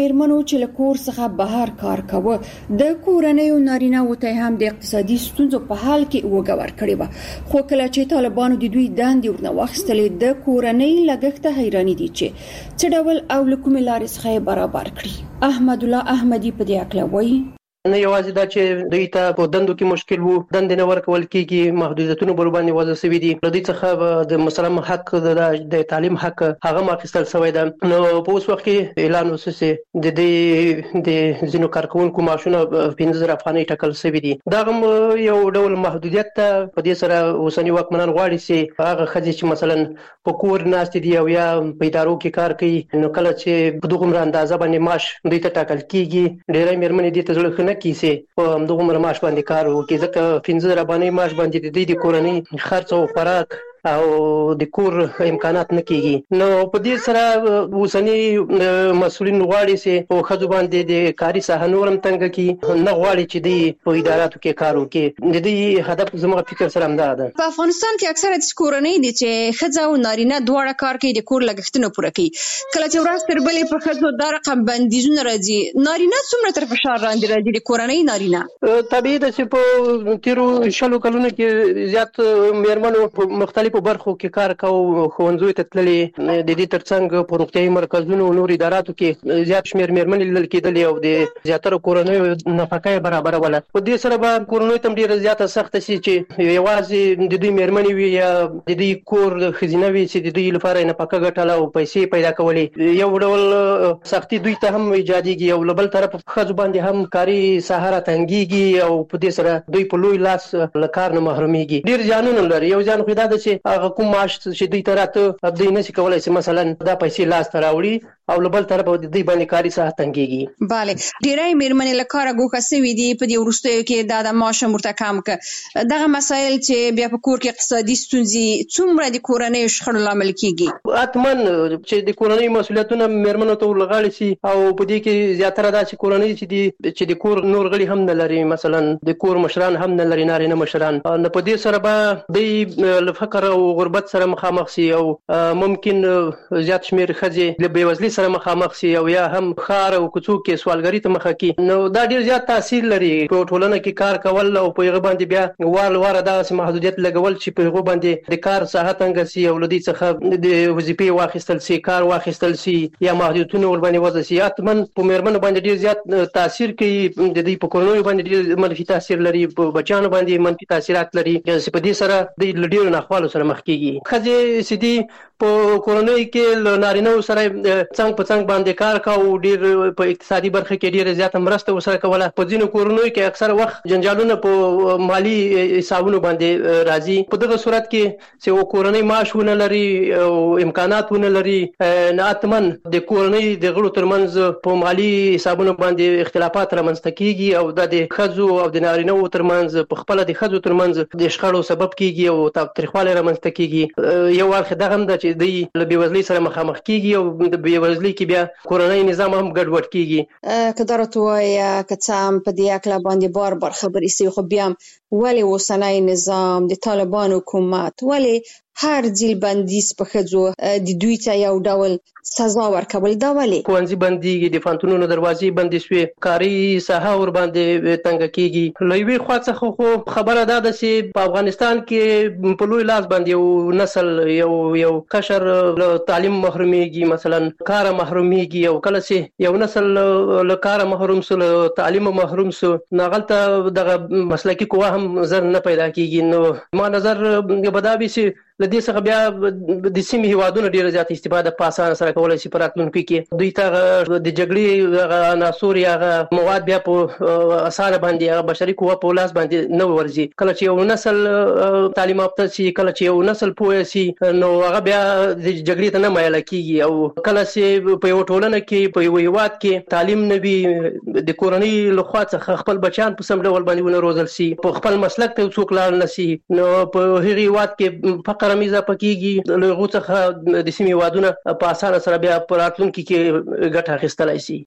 S18: میرمنو چې له کور څخه بهر کار کاوه د کورنیو نارینه وته هم د اقتصادي ستونزو په حال کې وګور کړی و. خو کله چې طالبانو د دوی داندې ورنه واخیستلې د کورنۍ لګښت حیرانی دي چې څه ډول او لکوم لارې څخه برابر کړی. احمد الله احمدی په دې اړه وایي
S19: نه یوازې دا چې دوی ته په دندو کې مشکل وو، دندې نه ورکول کېږي، محدودیتونه بر باندې وضع شوي دي. له دې څخه د مسلم حق د تعلیم حق هغه ماخیستل شوی ده. نو په اوس وخت کې اعلان وسوسه د دې د ځینو کارکونکو معاشونه پنځه زره افغانۍ ټاکل شوي دي. دا هم یو ډول محدودیت ته په دې سره اوسنی واکمنان غواړي چې هغه ښځې چې مثلا په کور ناستې دي او یا په ادارو کې کار کوي، نو کله چې په دغه اندازه باندې معاش دوی ته ټاکل کېږي، ډېری مېرمنې دې ته زړه کیسه په همدغه معاش باندې کار وکړي، ځکه پنځه زره باندې معاش باندې د دې د کورنۍ خرڅ او خوراک او د کور امکانات نه کیږي. نو په دې سره اوسنی مسؤلین غواړي چې په خځو باندې د کاري ساحه نورم تنګ کی، نه غواړي چې د په اداراتو کې کار وکړي. د دې هدف زموږ فکر سره همدا ده.
S20: په افغانستان کې اکثره د کورنۍ دي چې خځه او نارینه دواړه کار کوي، د کور لګښتونه پوره کوي. کله چې ورځ تر بلې په خځو دا رقم بندیزونه راځي، نارینه څومره تر فشار لاندې راځي د کورنۍ نارینه؟
S19: طبیعي ده چې په تیرو شلو کلونو کې زیات مېرمنو په مختلف په برخو کې کار کوو، ښوونځیو ته تللې، د دې ترڅنګ په روغتیايي مرکزونو او نور اداراتو کې زیات شمېر مېرمنې لیدل کېدلې او د زیاتره کورنیو نفقه یې برابروله. په دې سره به کورنیو ته ډېره زیاته سخته شي چې یوازې د دوی مېرمنې وي یا د دوی کور ښځینه وي چې د دوی لپاره یې نفقه ګټله او پیسې پیدا کولې. یو ډول سختي دوی ته هم ایجادېږي او له بل طرفه ښځو باندې هم کاري ساحه راتنګېږي او په دې سره دوی په لوی لاس له کار نه محرومېږي. ډېر زیانونه لري. یو زیان خو دا ده چې هغه کوم معاش چې دوی ته راته دوی نشي کولای چې مثلا دا پیسې لاس ته راوړي او له بل طرفه د دوی باندې کاري ساحه تنګېږي.
S20: بله، ډېری مېرمنې له کاره ګوښه سوي دي په دې وروستیو کې دا د معاش هم ورته کم کړه. دغه مسایل چې بیا په کور کې اقتصادي ستونزې څومره د کورنیو شخړو لامل کېږي؟
S19: حتما چې د کورنۍ مسؤلیتونه مېرمنو ته ورغاړي شي او په دې کې زیاتره دا چې کورنۍ چې دي چې د کور نور غړي هم نه لري، مثلا د کور مشران هم نه لري، نارینه مشران، نو په دې سره به دوی له فقر او غربت سره مخامخ شي او ممکن زیات شمېر ښځې له بېوزلۍ سره مخامخ شي او یا هم ښار او کوڅو کې سوالګرۍ ته مخه کړي. نو دا ډېر زیات تاثیر لري په ټولنه کې کار کول او په هغه باندې بیا وار واره داسې محدودیت لګول چې په هغه باندې د کار ساحه تنګه شي او له دې څخه د وظیفې واخیستل شي، کار واخیستل شي یا محدودیتونه ور باندې وضع شي. حتما په مېرمنو باندې ډېر زیات تاثیر کوي، د دوی په کورنیو باندې ډېر منفي تاثیر لري، په بچیانو باندې منفي تاثیرات لري چې په دې سره د ډېرو ناخوالو سره مخ کېږي. ښځې چې دي په کورنۍ کې له نارینه‌و سره څنګ په څنګ باندې کار کوو، ډېر په اقتصادي برخه کې ډېره زیاته مرسته ورسره کوله. په ځینو کورنیو کې اکثر وخت جنجالونه په مالي حسابونو باندې راځي. په دغه صورت کې چې و کورنۍ معاش ونه لري او امکانات ونه لري، نه حتما د کورنۍ د غړو ترمنځ په مالي حسابونو باندې اختلافات رامنځته کېږي او دا د ښځو او د نارینه‌و ترمنځ په خپله د ښځو ترمنځ د شخړو سبب کېږي او تاوتریخوالی رامنځته کېږي. یو اړخ دغه هم ده چې دوی له بېوزلۍ سره مخامخ کېږي او د بېوزلۍ کې بیا کورنۍ نظام هم ګډوډ کېږي.
S20: که دا راته ووایه که څه هم په دې هکله باندې بار بار خبرې شوي، خو بیا هم ولې اوسنی نظام د طالبانو حکومت ولې هر ځل بندیز په ښځو د دوی ته یو ډول سزا ورکول؟ دا ولې
S19: ښوونځي بندېږي، د پوهنتونونو دروازې بندې شوې، کاري ساحه ور باندې تنګه کېږي. له یوې خوا څخه خو خبره دا ده چې په افغانستان کې په لوی لاس باندې یو نسل یو یو قشر له تعلیم محرومېږي، مثلا کاره محرومېږي او کله چې یو نسل له کاره محروم سو، له تعلیم محروم سو، نو هغلته دغه مسلکي قوه هم زر نه پیدا کېږي. نو ما نظر به دا وي چې له دې څخه بیا د سیمې هیوادونه ډېره زیاته استفاده په اسانه سره کولی شي په راتلونکي کې. دوی ته د جګړې هغه عناصر یا هغه مواد بیا په اسانه باندې هغه بشري قوه په لاس باندې نه ورځي. کله چې یو نسل تعلیم یافته شي، کله چې یو نسل پوه شي، نو هغه بیا د جګړې ته نه مایله کېږي. او کله چې په یو ټولنه کې په یو هیواد کې تعلیم نه وي، د کورنۍ لخوا څخه خپل بچیان په سم ډول باندې ونه روزل شي، په خپل مسلک ته څوک لاړ نه شي، نو په هغې هیواد کې فقر هم اضافه کېږي. له هغو څخه د سیمې هیوادونه په اسانه سره بیا په راتلونکي کې ګټه اخیستلی شي.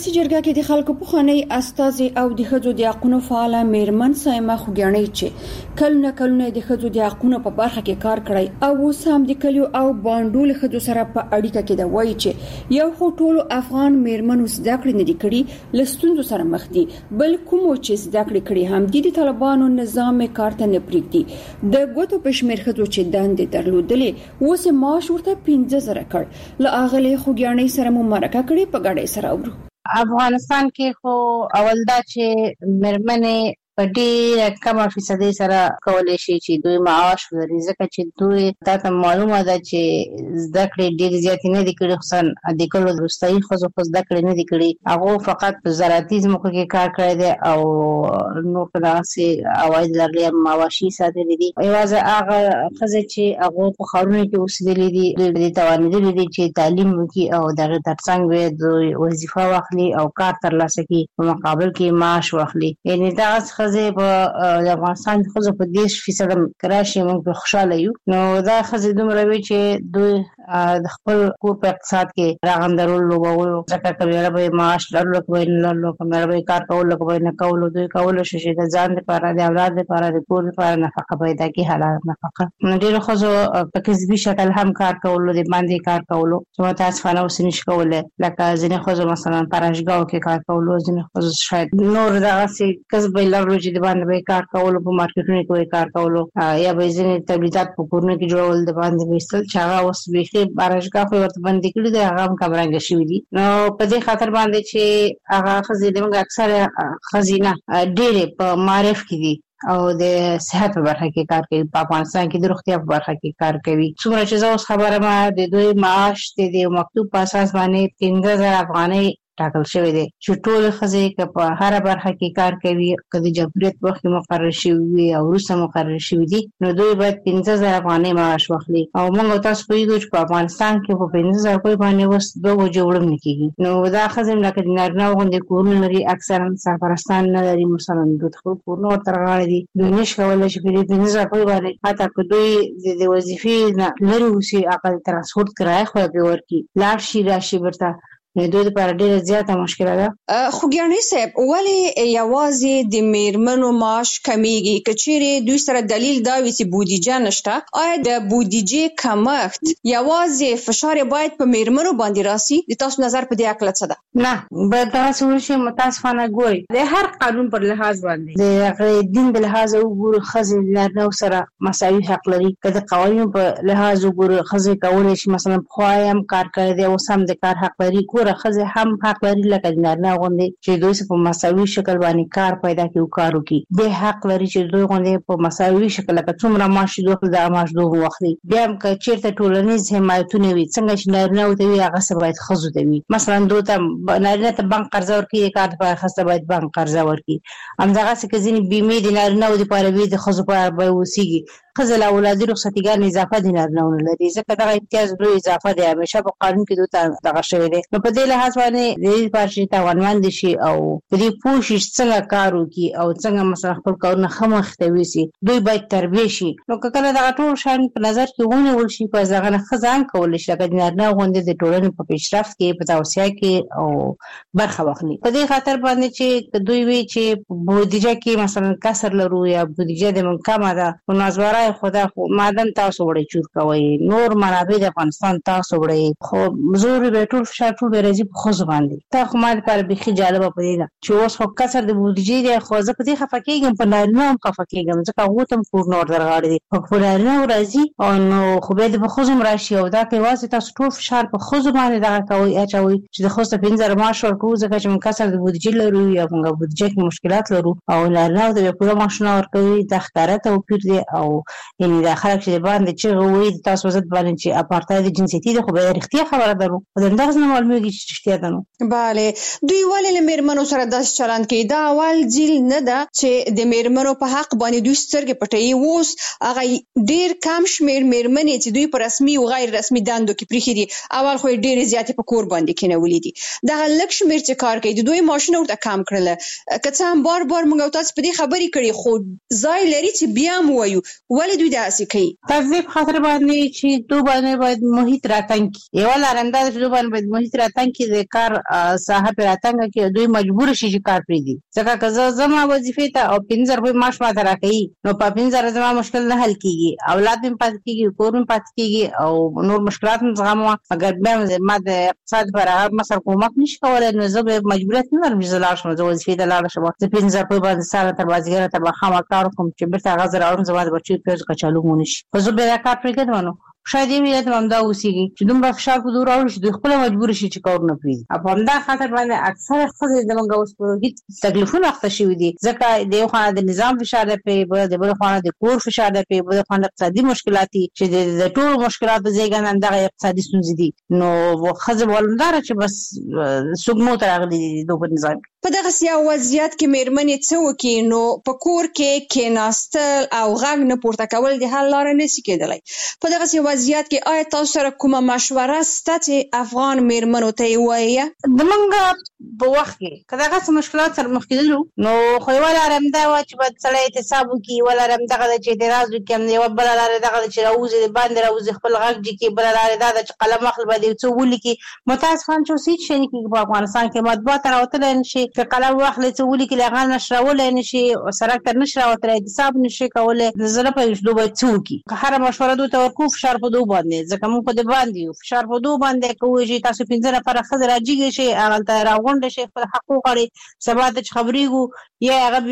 S18: ولسی جرګه کې د خلکو په خاني استازي او د خځو د حقوقو فعال میرمن سایمه خوګیانې چې کلونه کلونه د خځو د حقوقو په برخه کې کار کړی او اوس هم د کلیو او باندول خځو سره په اړیکه کې دا وایي چې یو خو ټول افغان میرمنو زده کړې نه دي کړې لستونزو سره مخ دي بل کوم چې زده کړې کړي هم د طالبانو نظام کارته نه پریږدي د ګوتو پښمیر خځو چې دندې درلودلې اوس معاش ورته پنځه زره کړ ل اغلی خوګیانې سره مو مرکه کړې په ګډه سره اورو
S17: افغانستان کې خو اول دا چې مرمنې په ډېره کمه فیصدي سره کولای شي چې دوی معاش ولري ځکه چې دوی تاسو معلومه ده چې زده کړې ډېر زیات نه دي کړي خصوصا د کلو وروستۍ خزو خو زده کړې نه دي کړي هغه فقط په زراعتي ځمکو کې کار کړی دی او نو په داسې عواید لرلي معاشي ساتلي دي یوازې هغه خزه چې هغه په خارونو کې اوسېدلې دي د توانېدلې دي چې تعلیم وکړي او دغه ترڅنګ دوی وظیفه واخلي او کار ترلاسه کړي په مقابل کې معاش واخلي یعنی دا خزه په د افغانستان خزه په دیش فیصد کراشي موږ خوشاله یو نو دا خزه دومره وی چې دوی د خپل کور په اقتصاد کې راغندرول لوبول ځکه کبیره به معاش لرلو کوي نه لرلو کمر به کار کول کوي نه کول دوی کول شي چې د ځان لپاره د اولاد لپاره د کور لپاره نفقه پیدا کی حالات نفقه ډیره خزه په کسبي شکل هم کار کول د باندې کار کول چې تاسو فانو سنش کول لکه ځینې خزه مثلا پراشګاو کې کار کول ځینې خزه شاید نور دغه کسب لرلو چې د باندې به کار کول په مارکیټونو کې کار کول یا به ځینې تولیدات په کورونو کې جوړول د باندې وستل چې هغه اوس به بارشګاه خو ورته باندې کړی دی هغه هم کمرنګ شوی دي نو په دې خاطر باندې چې هغه خزینه موږ اکثر خزینه ډېر په معرف کې دي او د صحت په برخه کې کار کوي په افغانستان کې د روغتیا په برخه کې کار کوي څومره چې زه اوس خبره ما د دوی معاش د مکتوب په اساس باندې پنځه زره افغانۍ ټاکل شوی دی چې ټول خزې په هر برخه کې کار کوي کله جمهوریت وخت مقرر شوی او روسه مقرر شوی دي نو دوی باید پنځه زره افغانۍ معاش واخلي او موږ تاسو په یوه چې په افغانستان کې په پنځه زره کوی باندې وس دوه جوړم نکېږي نو دا خزم لکه د نارینه غوندې کورونه لري اکثرا سرپرستان نه لري مثلا د خپل کورونه ورته راغلي دي دوی نشي کولای چې په پنځه زره کوی باندې حتی که دوی د وظیفې نه لري اوسي اقل ترانسپورت کرایه خو به ورکي لاړ شي راشي برته دوی لپاره ډیره زیاته مشکله ده
S18: خوګیانې صاحب ولې یوازې د میرمنو معاش کمیږي کچېره دوی سره دلیل دا وي چې بودیجه نشته آیا د بودیجې کمښت یوازې فشار باید په میرمنو باندې راسي د تاسو نظر په دې اړه څه ده
S17: نه به تاسو ورشي متاسفانه ګوري د هر قانون پر لحاظ باندې د دین په لحاظ وګورو خزې نه سره مساوي حق لري کله قوانینو په لحاظ وګورو خزې کولای شي مثلا خوایم کار کوي د وسم د کار حق لري خزه هم حق لري لکه نارینه غوندي چې دوی په مساوي شکل باندې کار پیدا کوي او کار کوي د حق لري چې دوی غوندي په مساوي شکل لکه څومره معاش دوی د معاش دوی واخلي بیا هم که چیرته ټولنیز حمایتونه وي څنګه چې نارینه او دوی هغه څه باید خزو دوی مثلا دوی ته نارینه ته بانک قرض ورکړي کار په خاصه باید بانک قرض ورکړي هم دغه څه کې ځینې بیمه د نارینه او د پاره د خزو په اړه وسیږي خزل اولادي رخصتیګان اضافه دي نه لري ځکه دا امتیاز دوی اضافه دی همیشه په قانون کې دوی دغه شوی دی نو په دې لحاظ باندې د دې پارشي توانمند شي او په دې پوښښ څنګه کار وکړي او څنګه مثلا خپل کارونه خمختوي شي دوی باید تربیه شي نو کله دا ټول شان په نظر کې ونیول شي په ځای نه خزان کول شي لکه نه غونډه د ټولنې په پیشرفت کې په توسعه کې او برخه واخلي په دې خاطر باندې چې دوی وی چې بودیجه کې مثلا کسر لرو یا بودیجه د منکمه ده او نازواره خدا خو مادن تاسو وړي چور کوي نور منابع د افغانستان تاسو وړي خو زور به ټول فشار ټول به راځي په خو باندې تا خو ما لپاره به خي جالبه پدې چې اوس خو کسر د بودیجې دی خو زه په دې خفقېږم په نارینه هم خفقېږم ځکه هغه تم کور نور درغاړي دي په نارینه راځي او نو خو به د خو زم راشي او دا کې واسه تاسو ټول فشار په خو باندې دا کوي اچوي چې د خو څه پنځه معاش ورکو ځکه چې من کسر د بودیجې لرو یا موږ بودیجې کې مشکلات لرو او نارینه د پوره معاشونه ورکوي د ښکارا توپیر دی او یعنی دا خلک چې باندې چې وایي تاسو زت باندې چې اپارټاید جنسيتي د خو به اړتیا خبره درو په دغه نه معلومیږي چې اړتیا ده نو
S18: bale دوی ولې له میرمنو سره داس چلند کوي دا اول جیل نه ده چې د میرمنو په حق باندې دوی سترګې پټي ووس هغه ډیر کم شمیر میرمنې چې دوی په رسمي او غیر رسمي دندو کې پریخي دي اول خو ډیر زیاتې په کور باندې کېنولې دي دا لک شمیر چې کار کوي د دوی ماشين ورته کم کړل که څه هم بار بار موږ تاسو په دې خبرې کړي خو ځای لري چې بیا مو وایو
S20: ولې دوی داسې کوي؟
S17: تذیب خاطر باندې چې دوی باندې باید محیط راتنګ کی یو لارنده چې دوی باندې باید محیط راتنګ کی د کار صاحب راتنګ کی دوی مجبور شي چې کار پریدي ځکه که زه زما وظیفې ته او پنځه روپۍ معاش ماته راکوي نو په پنځه زما مشکل نه حل کیږي اولاد هم پاتې کیږي کور هم پاتې کیږي او نور مشکلات هم زغمو اگر بیا ما د اقتصاد پر هغه مثلا کومک نشي کولای نو زه به مجبوریت نه لرم چې زه لاړ شم زه وظیفې ته لاړ شم زه پنځه روپۍ باندې ساره تر مازدیګره تر ماښامه کار وکړم چې بیرته هغه زه راوړم زما د بچیو پیاز کچالو مو نه شي خو زه بیا دا کار پرېږدم نو شاید یې ملت هم همدا اوسېږي چې دومره فشار په دوی راوړي چې دوی خپله مجبور شي چې کارونه پرېږدي او په همدا خاطر باندې اکثره ښځې زموږ اوس په هېڅ تکلیفونه اخته شوي دي ځکه د یو خوا د نظام فشار دی پرې د بل خوا د کور فشار دی پرې بل خوا د اقتصادي مشکلات دي چې د ټولو مشکلاتو زېږنده همدغه اقتصادي ستونزې دي نو ښځې به همداره چې بس سږمو ته راغلي دي د دوی په نظام
S20: په دغسې یو وضعیت کې مېرمنې څه وکړي نو په کور کې کېناستل او غږ نه پورته کول د حل لاره نشي کېدلی په دغسې وضعیت کې آیا تاسو سره کومه مشوره شته چې افغان مېرمنو ته یې ووایه؟
S17: زمونږ په وخت کې که دغسې مشکلات سره مخ کېدلو نو خو یوه لاره همدا وه چې باید سړی احتساب وکړي یوه لاره همدغه ده چې اعتراض وکړي یوه بله لاره دغه ده چې راوځي د باندې راوځي خپل غږ جي کړي بله لاره دا ده چې قلم اخلي باید یو څه ولیکي متاسفانه چې اوس هېڅ شی نه کېږي په افغانستان کې مطبوعات ته راوتلی نه شي که قلم واخلي څه ولیکي له هغه نشرولی نه شي سړک ته نشي راوتلی احتساب نه شي کولی زه نه پوهېږم چې دوی باید څه وکړي که هره مشوره دوی ته ورکوو فشار په دوی باندې ځکه موږ په دې باندې یو فشار په دوی باندې که ووایي تاسو پنځه نفره ښځې راجېږئ شئ هغلته راغونډه شئ خپل حق وغواړئ سبا ته چې خبرېږو یا هغه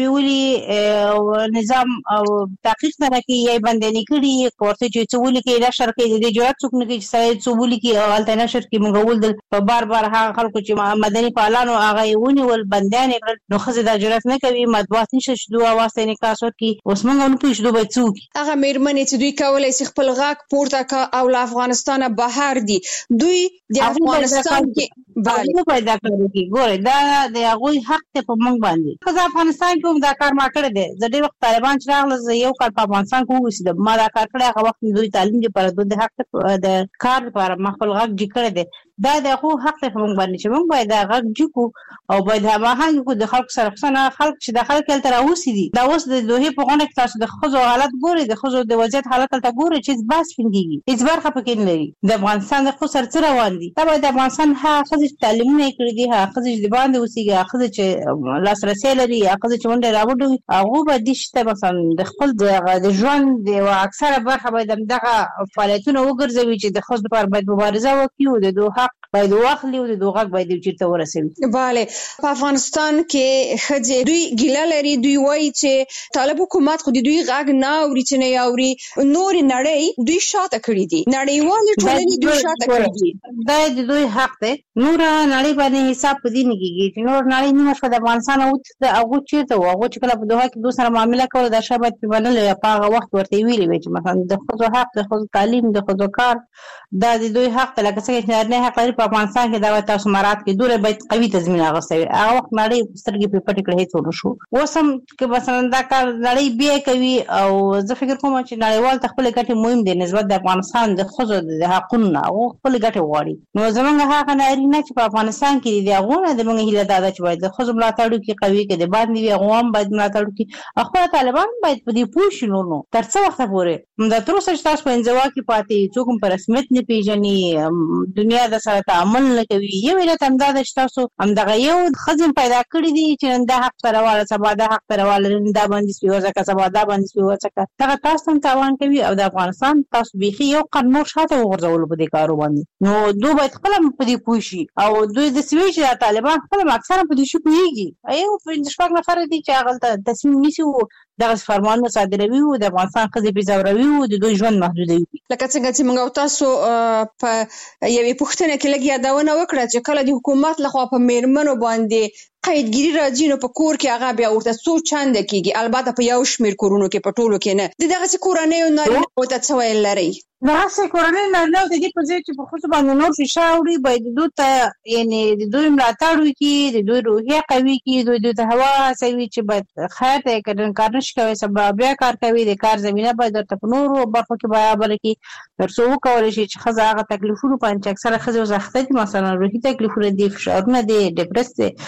S17: بیولي نظام او تحقیق نه راکوي یا یې بندیانې کړي که ورته چې څه ولیکي نشر کوي د دې جرات څوک نه کوي چې سړی څه ولیکي او هلته نشر کړي موږ ولیدل په بار بار هغه خلکو چې مدني فعالانو هغه یې ونیول بندیان یې کړل نو ښځې دا جرات نه کوي مطبوعات نشته چې دوی اواز ته انعکاس ورکړي اوس موږ هم نه پوهېږو چې دوی باید څه وکړي
S20: هغه مېرمنې چې دوی کولی شي خپل غږ پورته کړه او له افغانستانه بهر دي دوی د افغانستان کې
S17: هغوی باید دا کار وکړي ګورئ دا د هغوی حق دی په موږ باندې ښځه افغانستان کې هم دا کار ما کړی دی زه ډېر وخت طالبان چې راغله زه یو کال په افغانستان کې واوسېدم ما دا کار کړی هغه وخت دوی تعلیم دپاره دوی د حق د کار دپاره ما خپل غږ جي کړی دی دا د هغو حق دی په موږ باندې چې موږ باید دا غږ جي کړو او باید هماهنګ کړو د خلکو سره خصوصا خلک چې د خلک هلته راوسي دي دا اوس د دوحې په غونډه کې تاسو د ښځو حالت ګورئ د ښځو د وضعیت حالت هلته ګورئ چې هېڅ بحث پرې کېږي هېڅ برخه پکې نه لري د افغانستان د ښځو سره څه روان دي دا باید د افغانستان هغه ښځې چې تعلیمونه یې کړي دي هغه ښځې چې د باندې اوسېږي هغه ښځې چې لاسرسی لري هغه ښځې چې ونډه یې راوډه وي هغو باید دې شي ته مثلا د خپل د ژوند د یوه اکثره برخه باید همدغه فعالیتونه وګرځوي چې د ښځو لپاره باید مبارزه وکړي او د دوی حق باید واخلي او د دوی غږ باید یو چېرته ورسوي
S20: بله په افغانستان کې ښځې دوی ګیله لري دوی وایي چې طالب حکومت خو د دوی غږ نه اوري چې نه یې اوري نورې نړۍ دوی شاته کړي دي نړیوالې ټولنې دوی شاته کړي دي
S17: دا د دوی حق دی نوره نړۍ باندې حساب په دې نه کېږي چې نور نړۍ نیمه شپه د افغانستان اوتښته هغوی چېرته وو هغوی چې کله په دوحه کې دوی سره معامله کوله دا شی باید پرې منلی وی په هغه وخت ورته یې ویلي وی چې مثلا د ښځو حق د ښځو تعلیم د ښځو کار دا د دوی حق دی لکه څنګه چې نارینه حق لري په افغانستان کې دا باید تاسو مراعات کړئ دوی باید قوي تضمین اخیستی وي هغه وخت نړۍ سترګې پرې پټې کړې هېڅ ونه شو اوس هم که مثلا دا کار نړۍ بیا کوي او زه فکر کوم چې نړیوال ته خپلې ګټې مهم دی نسبت د افغانستان د ښځو د حقونو نه هغو خپلې ګټې غواړي نو زموږ هغه نارینه چې په افغانستان کې دي د هغو نه زموږ هیله دا ده چې باید د ښځو ملاتړ وکړي قوي کړي د باندې وي هغو هم باید ملاتړ وکړي او خپله طالبان باید په دې پوه شي نور نو تر څه وخته پورې همدا تر اوسه چې تاسو په انزوا کې پاتې څوک هم په رسمیت نه پېژني دنیا د سره تعامل نه کوي یو علت همدا ده چې تاسو همدغه یو ښځې پیدا کړي دي چې نن دا حق ته راواله سبا دا حق ته راواله نن دا باندې سپي وځکه سبا دا باندې سپي وځکه دغه تاسو هم تاوان کوي او د افغانستان تاسو بیخي یو قدم نور شاته وغورځولو په دې کارو باندې نو دوی باید خپله په دې پوه شي او دوی داسې وایي چې طالبان خپله اکثره په دې شي پوهېږي یو پنځه شپږ نفره دي چې هغلته تصمیم نیسي و دغسې فرمانونه صادروي و د افغانستان ښځې پرې ځوروي و د دوی ژوند محدودوي
S20: لکه څنګه چې موږ او تاسو په یوې پوښتنه کې لږ یادونه وکړه چې کله د حکومت لخوا په مېرمنو باندې قیدګیري راځي نو په کور کې هغه بیا ورته څو چنده کېږي البته په یو شمېر کورونو کې په ټولو کې نه د دغسې کورنیو نارینهو ته څه ویل لرئ
S17: دغسې کورنۍ نارینهو د دې په ځای چې په ښځو باندې نور فشار وړي باید دوی ته یعنې د دوی ملاتړ وکړي د دوی روحیه قوي کړي دوی دوی ته هوا هڅوي چې باید خیر دی که نن کار نشي کوی سبا بیا کار کوي د کار زمینه باید ورته په نورو برخو کې برابره کړي تر څو وکولی شي چې ښځه هغه تکلیفونو باندې چې اکثره ښځې اوس اخته دي مثلا روحي تکلیفونه دي فشارونه دي ډپرس دی د هغو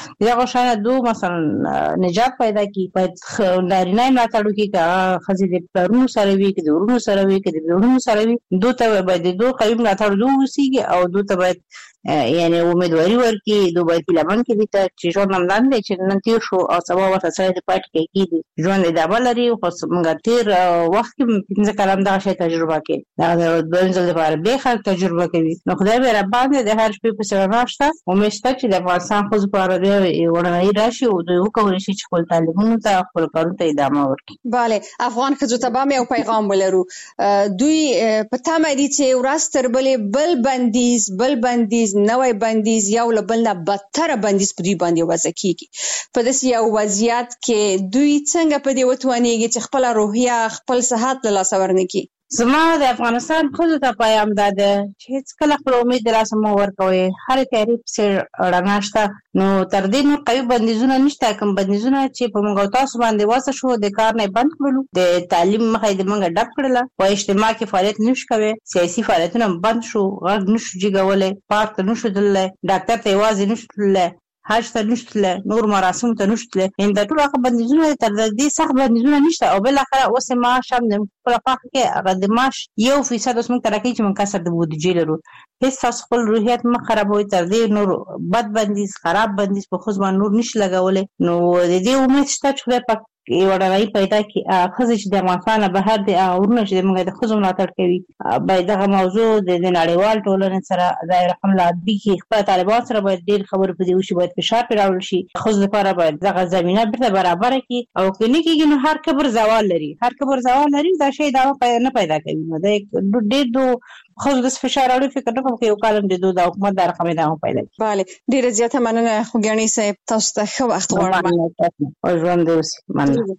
S17: دغه شان دو مثلا نجات پیدا کی باید نارینه ملاتړ وکړي که ښځې د پلرونو سره وي که د ورونو سره وي که د ورونو سره وي دو ته باید د دو قوي ملاتړ دو اوسېږي او دو ته باید یعنی امیدواري ورکړي دو باید هیله مند کړي ته چې ژوند همدان دی چې نن تېر شو او سبا ورته سړی د پاتې کېږي ژوند ادامه لري خو موږ تېر وخت کې پنځه کاله همدغه شی تجربه کوي دغه د دویم ځل دپاره بیا خلک تجربه کوي نو خدای به راباندې د هر شپې پسې رڼا شته امید شته چې د افغانستان ښځو په اړه بیا وړاندې راشي او دوی وکولی شي چې خپل تعلیمونو ته خپلو کارونو ته ادامه ورکړي.
S20: بله افغان ښځو ته به هم یو پیغام ولرو دوی په تمه دي چې ورځ تر بلې بل بندیز بل بندیز نوی بندیز یو له بل نه بدتره بندیز په دوی باندې وضع کیږي په داسې یو وضعیت کې دوی څنګه په دې وتوانیږي چې خپله روحیه خپل صحت له لاسه ورنکړي.
S17: زما د افغانستان ښځو ته پیغام دا ده چې هېڅکله خپل امید د لاسه مه ورکوئ هرې تیارې پسې رڼا شته نو تر دې نور قوي بندیزونه نشته کوم بندیزونه چې په موږ او تاسو باندې وضع شو د کار نه بند کړلو د تعلیم مخه یې د موږ ډب کړله په اجتماع کې فعالیت نشو کوی سیاسي فعالیتونه بند شو غږ نشو جګولی پارک ته نشو تللی ډاکټر ته یوازې نشو تللی حج ته نشو تللی نور مراسمو ته نشو تللی یعنې دا ټول هغه بندیزونه تر دې سخت بندیزونه نشته او بالاخره اوس یې معاش هم د خپله خوښه کې هغه د معاش یو فیصد اوس موږ ته راکوي چې موږ کسر د بودیجې لرو هېڅ تاسو خپل روحیت مه خرابوئ تر دې نور بد بندیز خراب بندیز په ښځو باندې نور نشي لګولی نو د دې امید شته چې خدای پاک یو ډالۍ پیدا کړي ښځې چې د افغانستان نه بهر دي هغه ورونه چې موږ د ښځو ملاتړ کوي باید دغه موضوع د نړیوال ټولنې سره د رقم لابي کې خپل طالبان سره باید ډېر خبرې په دې وشي باید فشار پرې راوړل شي ښځو لپاره باید دغه زمینه بیرته برابره کړي او که نه کېږي نو هر کبر زوال لري هر کبر زوال لري دا شی دا نه پیدا کوي نو دا ډېر دو ښځو داسې فشار راوړي فکر نه کوم که یو کال هم د دو د حکومت دا رقم یې دا هم پیدا کړي.
S20: بله ډېره زیاته مننه خوږیاڼۍ صاحب تاسو ته ښه وخت غواړم
S17: او ژوند دې اوسي مننه.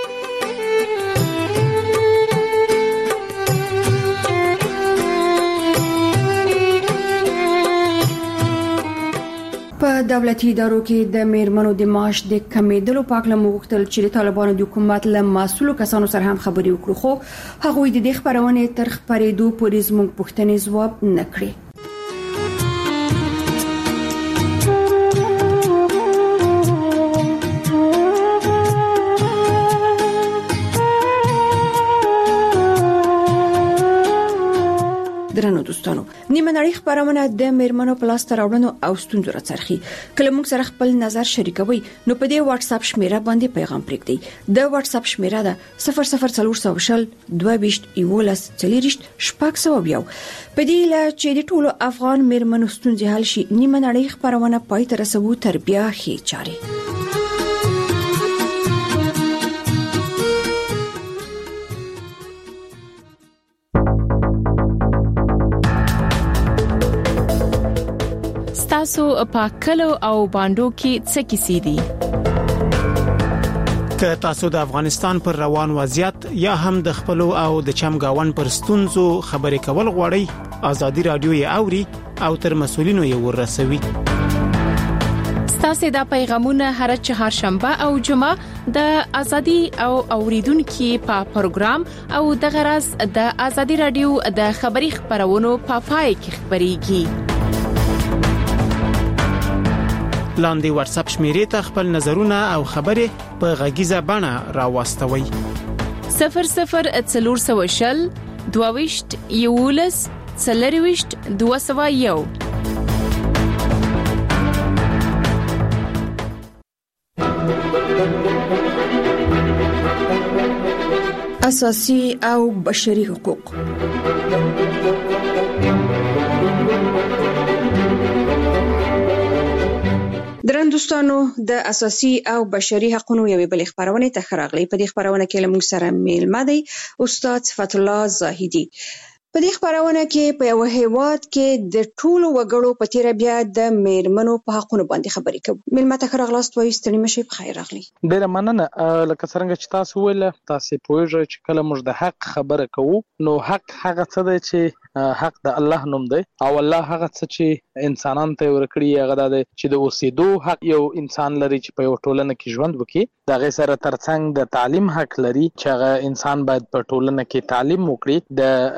S18: په دولتي ادارو کې د میرمنو د معاش د کمیدلو په اړه مو وغوښتل چې د طالبانو د حکومت له مسؤلو کسانو سره هم خبرې وکړو خو هغوی د دې خبرونې تر خبرېدو پورې زموږ پوښتنې ځواب نه کړې. درنو دوستانو نیمه نړۍ خبرونه د میرمنو په لاس راوړنو او ستونزو راڅرخي کله موږ سره خپل نظر شریکوي نو په دې واتس اپ شمیره باندې پیغام پرېږدئ د واتس اپ شمیره ده صفر صفر څلور سوه شل دوه ویشت یولس څلېرویشت شپږ سوه یو په دې له چې د ټولو افغان میرمنو ستونزې حل شي نیمه نړۍ خبرونه پای ته رسوو تر بیا ښې چارې.
S21: تاسو په کلو او باندو کې څه کیسې دي
S1: که تاسو د افغانستان پر روان وضعیت یا هم د خپلو او د چمګاون پر ستونزو خبرې کول غواړئ ازادي رادیو یې اوري او تر مسولینو یې ورسوي.
S21: تاسو د پیغامونه هر چهارشنبه او جمعه د ازادي او اوریدونکو په پروګرام او د غرض د ازادي رادیو د خبري خبرونو په پای کې خبريږي. لاندې واتس اپ شمیرې ته خپل نظرونه او خبرې په غږیزه بڼه راوستوي. صفر صفر څلور سوه شل دوه ویشت یولس څلېرویشت دوه سوه یو.
S18: اساسي او بشري حقوق درن دوستانو د اساسي او بشري حقوقو یوې بل خبرونه ته خراغلي په دې خبرونه کې لمون سره میلمه دی استاد صفت الله زاهدي. په دې خبرونه کې په یو هیواد کې د ټولو وګړو په تیر بیا د میرمنو په حقوقو باندې خبرې کوي. میلمه ته خراغلاست وایي ستړي مشي په خیر راغلي.
S12: ډیره مننه. لکه څنګه چې تاسو ویل تاسو پوهیږئ چې کله موږ د حق خبره کوو نو حق هغه څه دی چې حق د الله نوم دی او الله هغه څه چې انسانانو ته ورکړي هغه د چې د اوسېدو حق یو انسان لري چې په یو ټولنه کې ژوند وکړي. د غي سره ترڅنګ د تعلیم حق لري چې هغه انسان باید په ټولنه کې تعلیم وکړي. د کار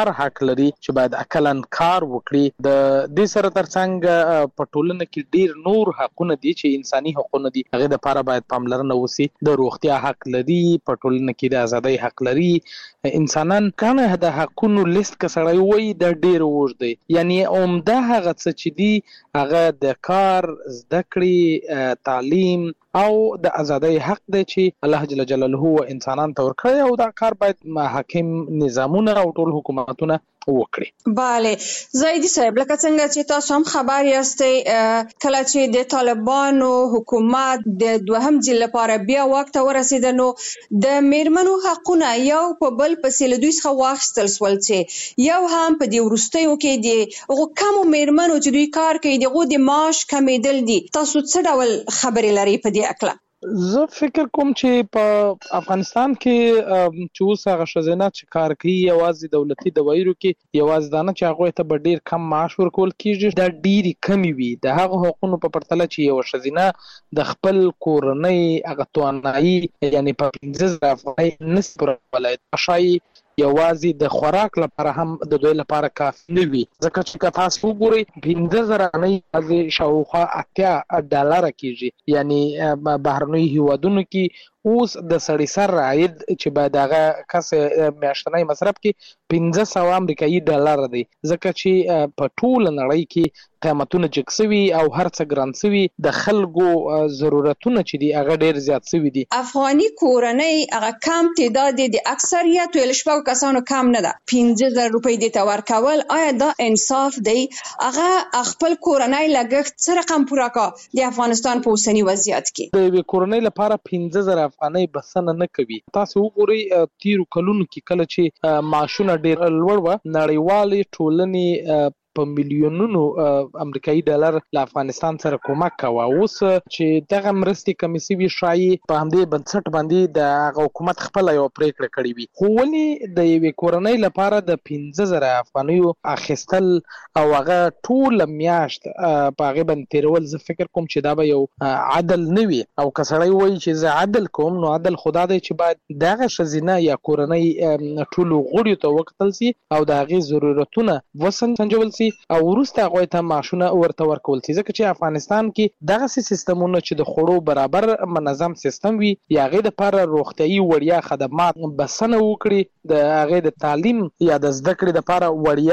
S12: کار حق لري چې باید عقلن کار وکړي. د دې سره ترڅنګ په ټولنه کې ډیر نور حقونه دي چې انساني حقونه دي، هغه د لپاره باید پاملرنه وشي. د روغتیا حق لري، په ټولنه کې د ازادۍ حق لري. انسانان کنه د حقونو لیست کسړی وای د ډیر وژ دی، یعنی عمده هغه څه چې دی هغه د کار، زده کړې، تعلیم او د ازادۍ حق دی چې الله جل جلاله و انسانان ته ورکړي، او دا کار باید حاکم نظامونه او ټول حکومتونه وکړي.
S20: bale زیدی صاحب، لکه څنګه چې تاسو هم خبر یاستئ، کله چې د طالبانو حکومت د دوهم ځل لپاره بیا واک ته ورسېد، نو د میرمنو حقونه یو په بل پسې له دوی څخه واخیستل شول، چې یو هم په دې وروستیو کې د هغو کمو میرمنو چې دوی کار کوي د هغو د معاش کمیدل دي. تاسو څه ډول خبرې لرئ په دې اړه؟
S12: زه فکر کوم چې په افغانستان کې چې اوس هغه ښځینه چې کار کوي یوازې دولتي دوايرو کې یوازې دا نه چې هغوی ته به ډېر کم معاش ورکول کېږي، دا ډېرې کمې وي د هغو حقونو په پرتله چې یوه ښځینه د خپل کورنۍ هغه توانایي یعنې په پنځه زره افغانۍ نشي پورولی، ښایي یوازې د خوراک لپاره هم د دوی لپاره کافي نه وي، ځکه چې که تاسو وګورئ پنځه زره افغانۍ یوازې شاوخوا اتیا ډالره کېږي، یعنې بهرنیو هیوادونو کې اوس د سړي سر عاید چې باید هغه کس میاشتنی مصرف کې پنځه سوه امریکایي ډالر دی، ځکه چې په ټوله نړۍ کې قیمتونه جګ سوي او هر څه ګران سوي، د خلکو ضرورتونه چې دي هغه ډیر زیات سوي دي.
S20: افغاني کورنۍ هغه کم تعداد د اکثریت ویل شپږ کسانو کم نه ده، پنځه زره روپۍ دې ته ورکول، آیا دا انصاف دی؟ هغه خپل کورنۍ لګښت څه رقم پوره کا د افغانستان په اوسني وضعیت کې؟
S12: د یوې کورنۍ لپاره پنځه زره افغانۍ بسنه نه کوي. تاسو وګورئ تیرو کلونو کې کله چې معاشونه ډیر لوړ و، نړیوالې ټولنې په میلیونونو امریکایي ډالر له افغانستان سره کومک کوه. اوس چې دغه مرستې کمې سوي، ښایي په همدې بنسټ باندې د هغه حکومت خپله یوه پرېکړه کړې وي، خو ولې د یوې کورنۍ لپاره د پنځه زره افغانیو اخیستل او هغه ټوله میاشت په هغې باندې تېرول، زه فکر کوم چې دا به یو عدل نه وي. او که سړی وایي چې زه عدل کوم، نو عدل خو دا دی چې باید دغه ښځینه یا کورنۍ ټولو غړیو ته وکتل سي او د هغې ضرورتونه وسنجول سي او وروسته هغوی ته معاشونه ورته ورکول سي، ځکه چې افغانستان کې دغسې سیستمونه چې د خوړو برابر منظم سیستم وي، یا هغې دپاره روغتیایي وړیا خدمات بسنه وکړي، د هغې د تعلیم یا د زده کړې دپاره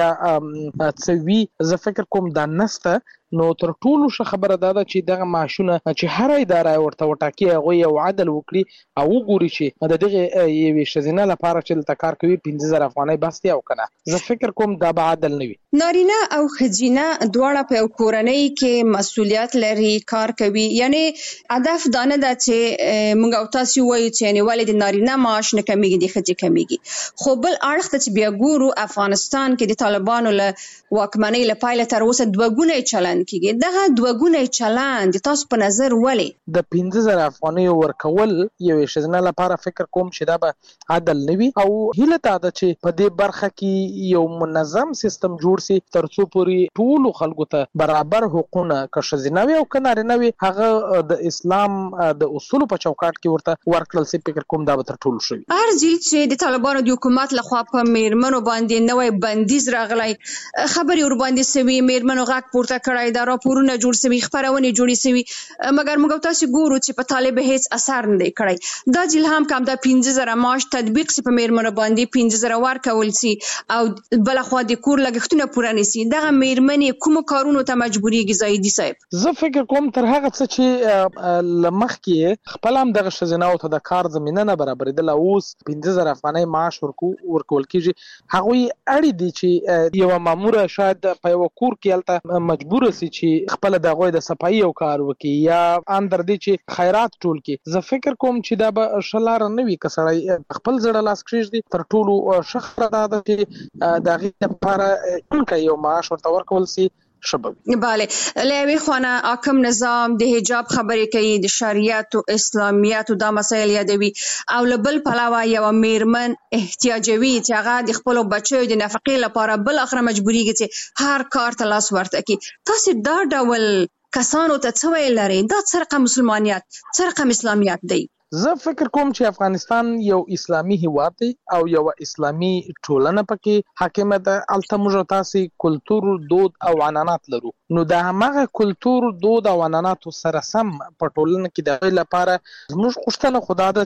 S12: وړیا څه وي، زه فکر کوم دا نسته. نو تر ټولو ښه خبره دا ده چې دغه معاشونه چې هره اداره ورته وټاکي هغوی یو عدل وکړي او وګوري چې د دغې یوې ښځینه لپاره چې دلته کار کوي پنځه زره افغانۍ بس دی او که نه. زه فکر کوم دا به عدل نه وي.
S20: نارینه او ښځینه دواړه په یو کورنۍ کې مسؤلیت لري، کار کوي، یعنې هدف دا نه ده چې موږ او تاسو وایو چې یعنې ولې د نارینه معاش نه کمیږي د ښځې کمیږي، خو بل اړخ ته چې بیا ګورو افغانستان کې د طالبانو له واکمنۍ له پیله تر اوسه دوه ګونی چلند کېږي. دغه دوه ګونی چلند تاسو په نظر ولې
S12: د پنځه زره افغانیو ورکول یوې ښځینه لپاره فکر کوم چې دا به عدل نه وي، او هیله دا ده چې په دې برخه کې یو منظم سیستم جوړ سي تر څو پورې ټولو خلکو ته برابر حقونه که ښځینه وي او که نارینه وي هغه د اسلام د اصولو په چوکاټ کې ورته ورکړل سي. فکر کوم دا به تر ټولو ښه وي.
S20: هر ځل چې د طالبانو د حکومت لخوا په میرمنو باندې نوی بندیز راغلی، خبرې ورباندې سوي، میرمنو غږ پورته کړی، دا راپورونه جوړ سوي، خپرونې جوړې سوي، مګر موږ تاسو ګورو چې په طالب هیڅ اثر نه دی کړی. دا ځل هم کوم دا پنځه زره معاش تطبیق سي په میرمنو باندې، پنځه زره ورکول سي او بلخوا د کور لګښتونه پوره نه سي، دغه میرمنې کومو کارونو ته مجبورېږي؟ زاهدي صاحب،
S12: زه فکر کوم تر هغه څه چې له مخکې خپل هم دغه ښځینه‌و ته د کار زمینه نه برابرېدله، اوس پنځه زره افغانۍ معاش ورکول کېږي. هغوی اړ دي چې یوه ماموره شاید په یوه کور کې هلته مجبوره سي چې خپله د هغوی د صفایي یو کار وکړي یا اندر دي چې خیرات ټول کړي. زه فکر کوم چې دا به ښه لاره نه وي. که سړی خپل زړه لاس کېږدي، تر ټولو ښه خبره دا ده چې د هغې لپاره یو معاش ورته ورکول سي.
S20: بله، له یوې خوا حاکم نظام د حجاب خبرې کوي، د شریعت او اسلامیت دا مسایل یادوي، او له بل پلوه یوه میرمن احتیاجوي چې هغه د خپلو بچیو د نفقې لپاره بالاخره مجبورېږي چې هر کار ته لاس ورته کړي. تاسو دا ډول کسانو ته څه ویل لرئ؟ دا څه رقم مسلمانیت، څه رقم اسلامیت دی؟
S12: زه فکر کوم چې افغانستان یو اسلامي هیواد دی او یو اسلامي ټولنه پکې حاکمه ده. الته موږ تاسو کلتور، دود او عنعنات لرو، نو د همغه کلتور، دود او عنعنات سره سم په ټولنه کې د لپاره موږ غوښتنه خدا ده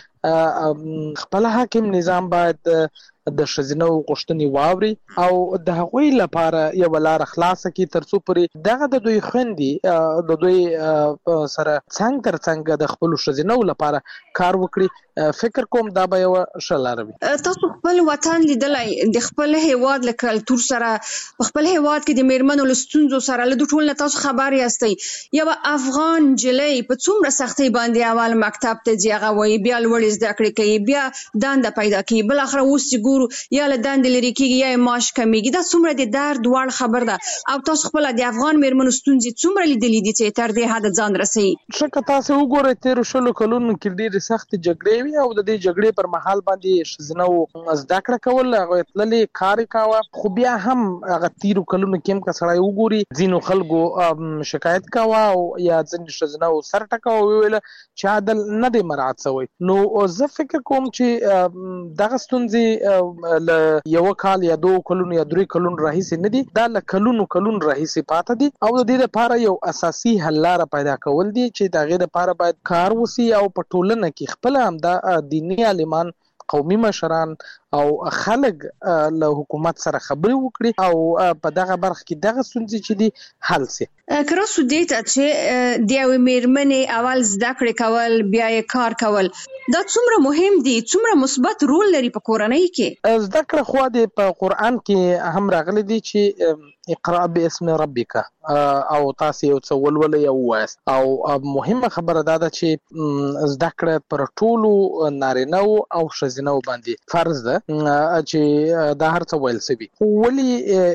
S12: چې خپل حاکم نظام باید د ښځینه غوښتنې واوري او د هغوی لپاره یو لار خلاصه کړي ترڅو پرې دغه د دوی خويندې د دوی سره څنګه تر څنګه د خپل ښځینه لپاره کار وکړي. فکر کوم دا به یو ښه لار وي.
S18: تاسو خپل وطن لیدلای د خپل هیواد له کلتور سره په خپل هیواد کې د میرمنو له ستونزو سره له ټول نه تاسو خبر یاستئ. یو افغان جلۍ په څومره سختۍ باندې اول مکتب ته ځي، هغه وایي بیا لوړ زده کړې کوي، بیا دنده پیدا کوي، بل اخر اوس یا له دند لري کېږي یا معاش کمیږي. دا څومره د درد وړ خبر ده او تاسو خپل د افغان میرمنو ستونزې څومره لیدلې دي چې تر دې حد ځان رسي.
S12: شکه تاسو وګورئ تیر شلو کلونو کې ډېرې سخت جګړې وي او د دې جګړې پر مهال باندې ښځینه زده کړه کول، هغه تللې کار کاوه، خو بیا هم هغه تیر کلونو کې هم کسړای وګوري ځینو خلکو شکایت کاوه او یا ځینې ښځینه سر ټکاوه ویل چې عدل نه دی مراعات شوی. نو زه فکر کوم چې دغه ستونزې ل یو کال یا دوه کلونو یا درې کلونو راهیسې نه دي، دا ل کلونو کلونو راهیسې پاتې دي او د دې لپاره یو اساسي حل لاره پیدا کول دي چې دا غیر لپاره باید کار وسی او په ټولنه کې خپل هم د دینی عالمان، قومي مشران او خلک له حکومت سره خبرې وکړي او په دغه برخه کې دغه ستونزې چې دي حل شي.
S18: کراسو دې ته چې د یوې میرمنې اول زده کړې کول بیا یې کار کول دا څومره مهم دي، څومره مثبت رول لري په کورنۍ کې؟
S12: زده کړه خو د په قرآن کې هم راغلي دي چې اقرأ باسم ربک او تاسو یو څه ولولئ او وایاست. او مهمه خبره دا ده چې زده کړه پر ټولو نارینه او ښځینه باندې فرض ده چې دا هر څه ویل سوي. ولې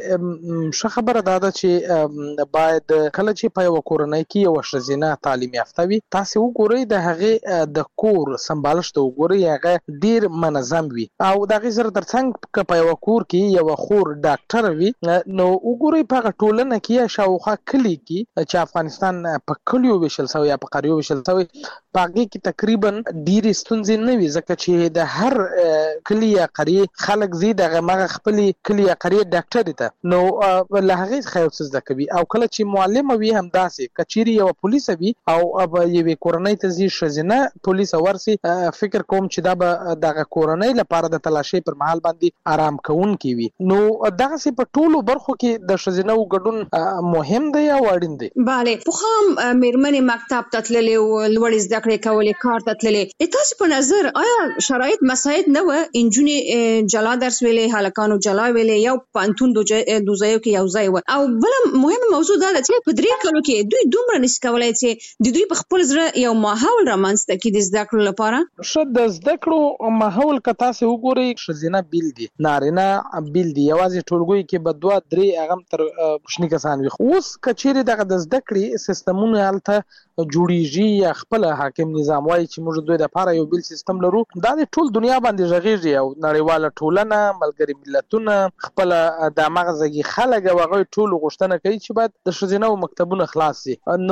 S12: ښه خبره دا ده چې باید کله چې په یو کورنۍ کې یو ښځینه تعلیم یافته وي، تاسو وګورئ د هغه د کور سمبالښت وګورئ، هغه ډیر منظم وي او د هغې سره ترڅنګ په یو کور کې یو خور ډاکټر وي، نو وګورئ په هغه ټولنه کې یا شاوخوا کلي کې چې افغانستان په کلیو ویشل شوی یا په قریو ویشل شوی، په هغې کې تقریبا ډېرې ستونزې نه وي، ځکه چې د هر کلي یا قریې خلک ځي د هغه خپلې کلي یا قریې ډاکټرې ته، نو له هغې څخه یو څه زده کوي. او کله چې معلمه وي همداسې که چیرې یوه پولیسه وي او یوې کورنۍ ته ځي ښځینه پولیسه ورسي، فکر کوم چې دا به دغه کورنۍ لپاره د تلاشۍ پر مهال باندې آرام کوونکی وي. نو دغسې په ټولو برخو کې د ښځینه ګډون مهم دی او اړین دی.
S18: بله، پخوا هم میرمنې مکتب ته تللې وه، لوړې زده کړې کولې، کار ته تللې. تاسو په نظر آیا شرایط مساعد نه وه؟ نجونې جلا درس ویلې، هلکانو جلا ویلې، یو پوهنتون دوه ځایو کې یو ځای و. او بله مهمه موضوع دا ده چې په درې کلو کې دوی دومره نشي کولی چې د دوی په خپل زړه یو ماحول رامنځته کړي د زده کړو لپاره.
S12: ښه د زده کړو ماحول که تاسې وګورئ، ښځینه بیل دي، نارینه بیل دي، یوازې ټولګیو کې به دوه درې هغه هم تر کوچني کسان وي. اوس که چیرې دغه د زده کړې سیستمونه هلته جوړیږي یا خپل حاکم نظام وایي چې موږ دوی لپاره یو بیل سیستم لرو، دا د ټول دنیا باندې غږیږي او نړیواله ټولنه، ملګري ملتونه، خپل د مغزګي خلک او هغوی ټول غوښتنه کوي چې باید د ښځینه مکتبونه خلاص شي. نو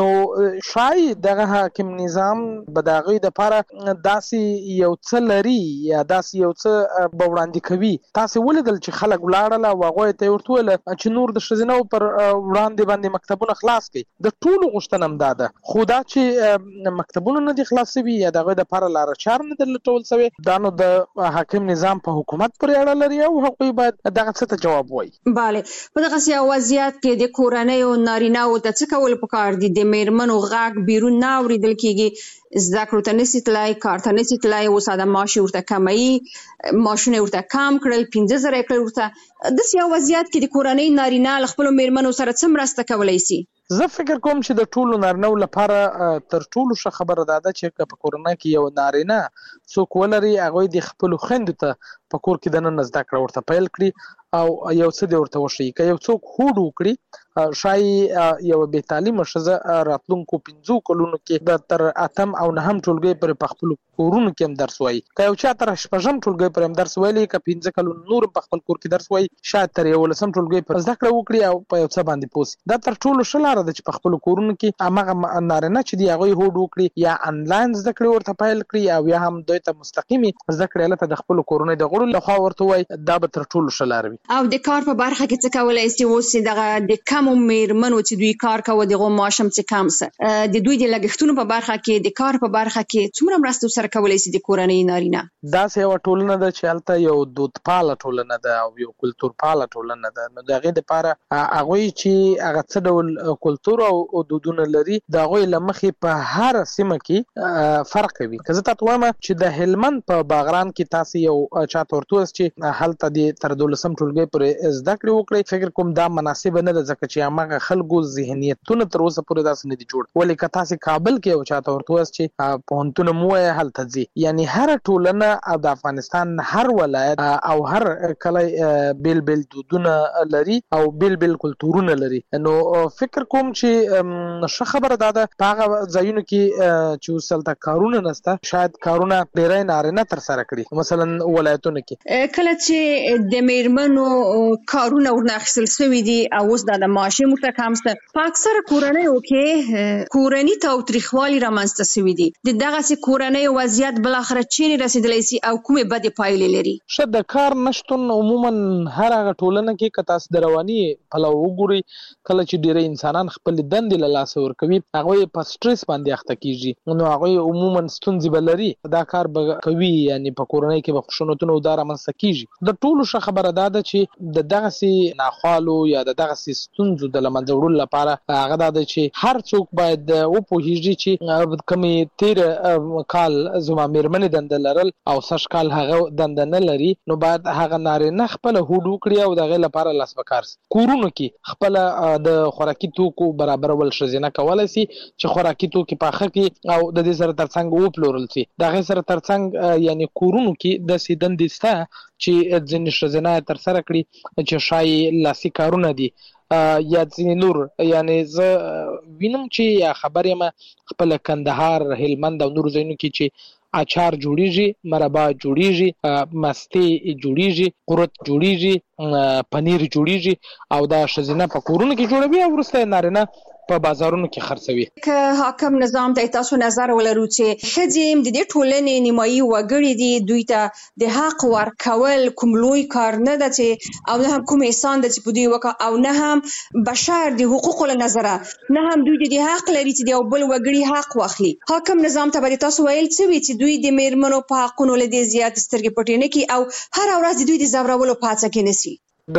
S12: شاید دغه حاکم نظام به د هغوی دپاره داسې یو څه لري یا داسې یو څه به وړاندې کوي. تاسې ولیدل چې خلک ولاړل او هغوی ته یې ورته وویل چې نور د ښځینهو پر وړاندې باندې مکتبونه خلاص کړئ. د ټولو غوښتنه هم دا ده، خو دا چې مکتبونه نه دي خلاص شوي یا د هغوی دپاره لاره چار نه ده لټول شوی، دا نو د حاکم نظام په حکومت پورې اړه لري او هغوی باید دغه څه ته جواب وایي.
S18: بله، په دغسې یو وضعیت کې د کورنیو نارینهو ته څه کول پکار دي؟ د میرمنو غږ بیرون نه اورېدل کېږي، زده کړو ته نشي تلای، کار ته نشي تلای، اوس دا معاش ورته کموي، معاشونه ورته کم کړل، پنځه زره یې کړل ورته. داسې یو وضعیت کې د کورنۍ نارینه له خپلو میرمنو سره څه مرسته کولی شي؟
S12: زه فکر کوم چې د ټولو نارینهو لپاره تر ټولو ښه خبره دا ده چې که په کورنۍ کې یو نارینه څوک ولري، هغوی د خپلو خویندو ته په کور کې دننه زده کړه ورته پیل کړي او یو څه دی ورته وشي که یو څوک هوډ وکړي شای یو بې تعلیمه ښځه راتلونکو پنځو کلونو کې د تر اتم او نهم ټولګي پورې په خپلو کورونو کې هم درس وایي که یو چا تر شپږم ټولګي پورې هم درس ویلی که پنځه کلونه نور په خپل کور کې درس وایي شاید تر یولسم ټولګي پورې زده کړه وکړي او په یو څه باندې پوه سي دا تر ټولو ښه لاره ده چې په خپلو کورونو کې هماغه نارینه چې دي هغوی هوډ وکړي یا انلاین زده کړې ورته پیل کړي او یا هم دوی ته مستقیمي زده کړې هلته د خپلو کورنۍ د غړو لخوا ورته وایي دا به تر ټولو ښه لاره وي.
S18: او د کار په برخه کې څه کولی سي اوس دغه د کمو میرمنو چې دوی کار کوي دغه معاشم څه کم سه د دوی د لګښتونو په برخه کې د کار په برخه کې څومره مرسته سره کولی سي د کورنۍ نارینه؟
S12: داسې یوه ټولنه ده چې هلته یو دودپاله ټولنه ده او یو کلتورپاله ټولنه ده نو د هغې دپاره هغوی چې هغه څه ډول کلتور او دودونه لري د هغوی له مخې په هر سیمه کې فرق کوي. که زه تاته وایم چې د هلمند په باغران کې تاسې یو چاته ورته ووایاست چې هلته دې تر دولسم ټولګۍ پورې زده کړې وکړئ فکر کوم دا مناسبه نه ده ځکه چې هماغه خلکو ذهنیتونه تر اوسه پورې داسې نه دي جوړ ولې که تاسې کابل کې یو چاته ورته ووایاست چې پوهنتون مو وایه هلته ځي یعنې هره ټولنه او د افغانستان هر ولایت او هر کلی بیل بیل دودونه لري او بیل بیل کلتورونه لري نو فکر کوم چې ښه خبره دا ده په هغه ځایونو کې چې اوس هلته کارونه نشته شاید کارونه ډېری نارینه ترسره کړي مثلا ولایتونو کې
S18: کله چې د میرمنو کارونه ورنه اخیستل شوي دي او اوس دا د معاشي ورته کم شته په اکثره کورنیو کې کورني تاوتریخوالي رامنځته شوي دي د دغسې کورنیو وضعیت بالاخره چیرې رسېدلی سي او کومې بدې پایلې لري؟
S12: ښه د کار نشتون عموما هر هغه ټولنه کې که تاسو د رواني پلوه وګورئ کله چې ډېری انسانان خپلې دندې له لاسه ورکوي هغوی په سټرس باندې اخته کېږي نو هغوی عموما ستونزې به لري دا کار به کوي یعنې په کورنۍ کې به خشونتونه او دا رامنځته کېږي د ټولو ښه خبره دا ده چې د دغسې ناخوالو یا د دغسې ستونزو د له منځه وړلو لپاره هغه دا ده چې هر څوک باید وپوهېږي چې کومې تېره کال زما مېرمنې دنده لرل او سږ کال هغه دنده نه لري نو باید هغه نارینه خپله هوډ وکړي او د هغې لپاره لاس په کار سي کورونو کې خپله د خوراکي توکو برابرول ښځینه کولی سي چې خوراکي توکي پاخه کړي او د دې سره ترڅنګ وپلورل سي د هغې سره ترڅنګ یعنې کورونو کې داسې دندې شته چې ځینې ښځینه یې ترسره کړي چې ښایي لاسي کارونه دي یا ځینې نور یعنې زه وینم چې یا خبر یم خپله کندهار هلمند او نورو ځایونو کې چې اچار جوړیږي مربا جوړیږي مستې جوړیږي قرت جوړیږي پنیر جوړیږي او دا ښځینه په کورونو کې جوړوي او وروسته نارینه په بازارونو کې خرڅوي.
S18: که حاکم نظام ته تاسو نظر ولرو چې ښځې د دې ټولنې نیمایي وګړي دي دوی ته د حق ورکول کوم لوی کار نه ده چې او نه هم کوم احسان ده چې په دوی وکړه او نه هم بشر د حقوقو له نظره نه هم دوی د حق لري چې د یو بل وګړي حق واخلي. حاکم نظام ته به تاسو ویل څه وي چې دوی د میرمنو په حقونو له دې زیات سترګې پټې نه کړي او هره ورځ د دوی د ځورولو په هڅه کې نه سي؟
S12: د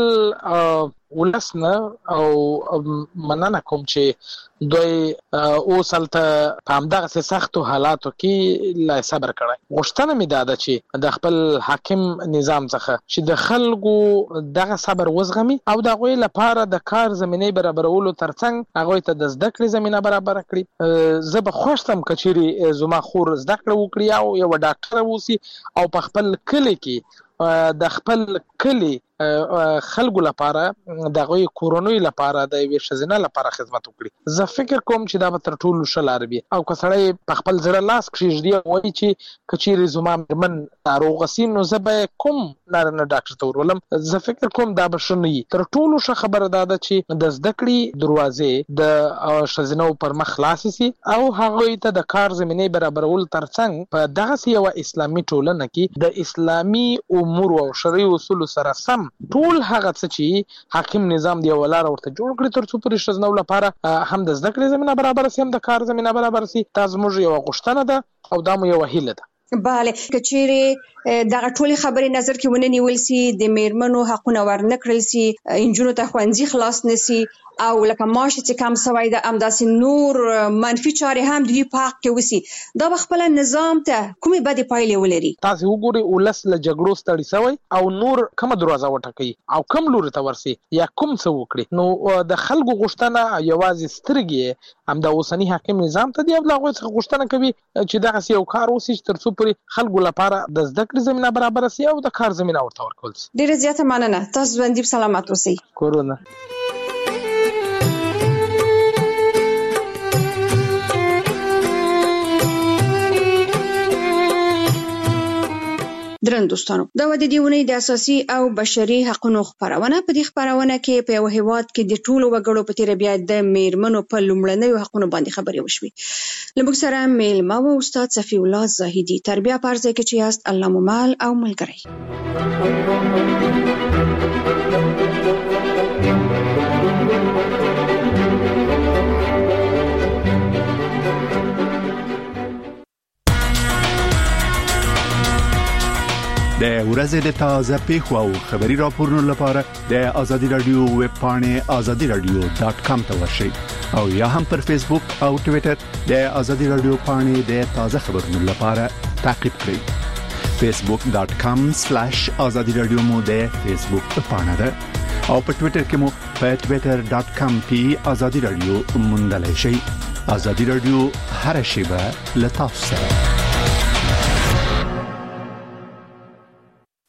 S12: خپل ولس نه او مننه کوم چې دوی اوس هلته په همدغسې سختو حالاتو کې لا صبر کړی. غوښتنه مې دا ده چې د خپل حاکم نظام څخه چې د خلکو دغه صبر وزغمي او د هغوی لپاره د کار زمینې برابرولو ترڅنګ هغوی ته د زده کړې زمینه برابره کړي. زه به خوښ شم که چیرې زما خور زده کړه وکړي او یوه ډاکټره واوسي او په خپل کلي کې د خپل کلي خلکو لپاره د هغوی کورنیو لپاره د یوې ښځینه لپاره خدمت وکړي. زه فکر کوم چې دا به تر ټولو ښه لاره وي او که سړی په خپل زړه لاس کښېږدي او وایي چې که چیرې زما مېرمن ناروغه سي نو زه به یې کوم نارینه ډاکټر ته ورولم زه فکر کوم دا به ښه نه وي. تر ټولو ښه خبره دا ده چې د زده کړې دروازې د ښځینهو پر مخ خلاصې سي او هغوی ته د کار زمینې برابرولو ترڅنګ په دغسې یوه اسلامي ټولنه کې د اسلامي امورو او شرعي اصولو سره سم ټول هغه څه چې حاکم نظام دی یوه لاره ورته جوړ کړي تر څو پورې ښځینهو لپاره هم د زده کړې زمینه برابره سي هم د کار زمینه برابره سي. دا زموږ یوه غوښتنه ده او دا مو یوه هیله ده.
S18: بله که چیرې دغه ټولې خبرې نظر کې ونه نیول سي د میرمنو حقونه ورنه کړل سي نجونو ته ښوونځي خلاص نه سي
S20: او لکه ماش چې کم سوی د امداسي نور منفي چارې هم د دې په حق کې وسی دا خپل نظام ته کومې بدې پایلې ولري.
S12: تاسو وګورئ ولس له جګړو ستړي شوی او نور کومه دروازه وټکي او کوم لوري ته ورسي یا کوم څه وکړي. نو د خلکو غوښتنه یوازې سترګې هم د اوسنی حاکم نظام ته دی او هغه څخه غوښتنه کوي چې دغه یو کار وسی چې تر څو پورې خلکو لپاره د زده کړې زمينه برابر شي او د کار زمينه ورته ورکول شي.
S20: ډیره زیاته مننه. تاسو باندې سلامات اوسئ.
S12: کورونه
S20: درن دوستانو دا و د دیونی د اساسي او بشري حقوقو خبرونه په دې خبرونه کې په یو هیواد کې د ټولو وګړو په تیر بیا د میرمنو په لومړنیو حقوقو باندې خبرې وشوي. لمږ سره میلمه و استاد صفی الله زاهدی تربیه پارځه کې چې یاست الله ممال او ملګری.
S4: د ورځې د تازه پیښو او خبري راپورونو لپاره د آزادي رادیو ویب پاڼه آزادي رادیو ډاټ کام ته ورشئ او یا هم پر فیسبوک او ټوئیټر د آزادي رادیو پاڼه د تازه خبرونو لپاره تعقیب کړئ. فیسبوک ډاټ کام سلیش آزادي رادیو مو د فیسبوک پاڼه ده او په ټوئیټر کې مو په ټوئیټر ډاټ کام کې آزادي رادیو موندلای شئ. آزادي رادیو هر شیبه له تاسو سره.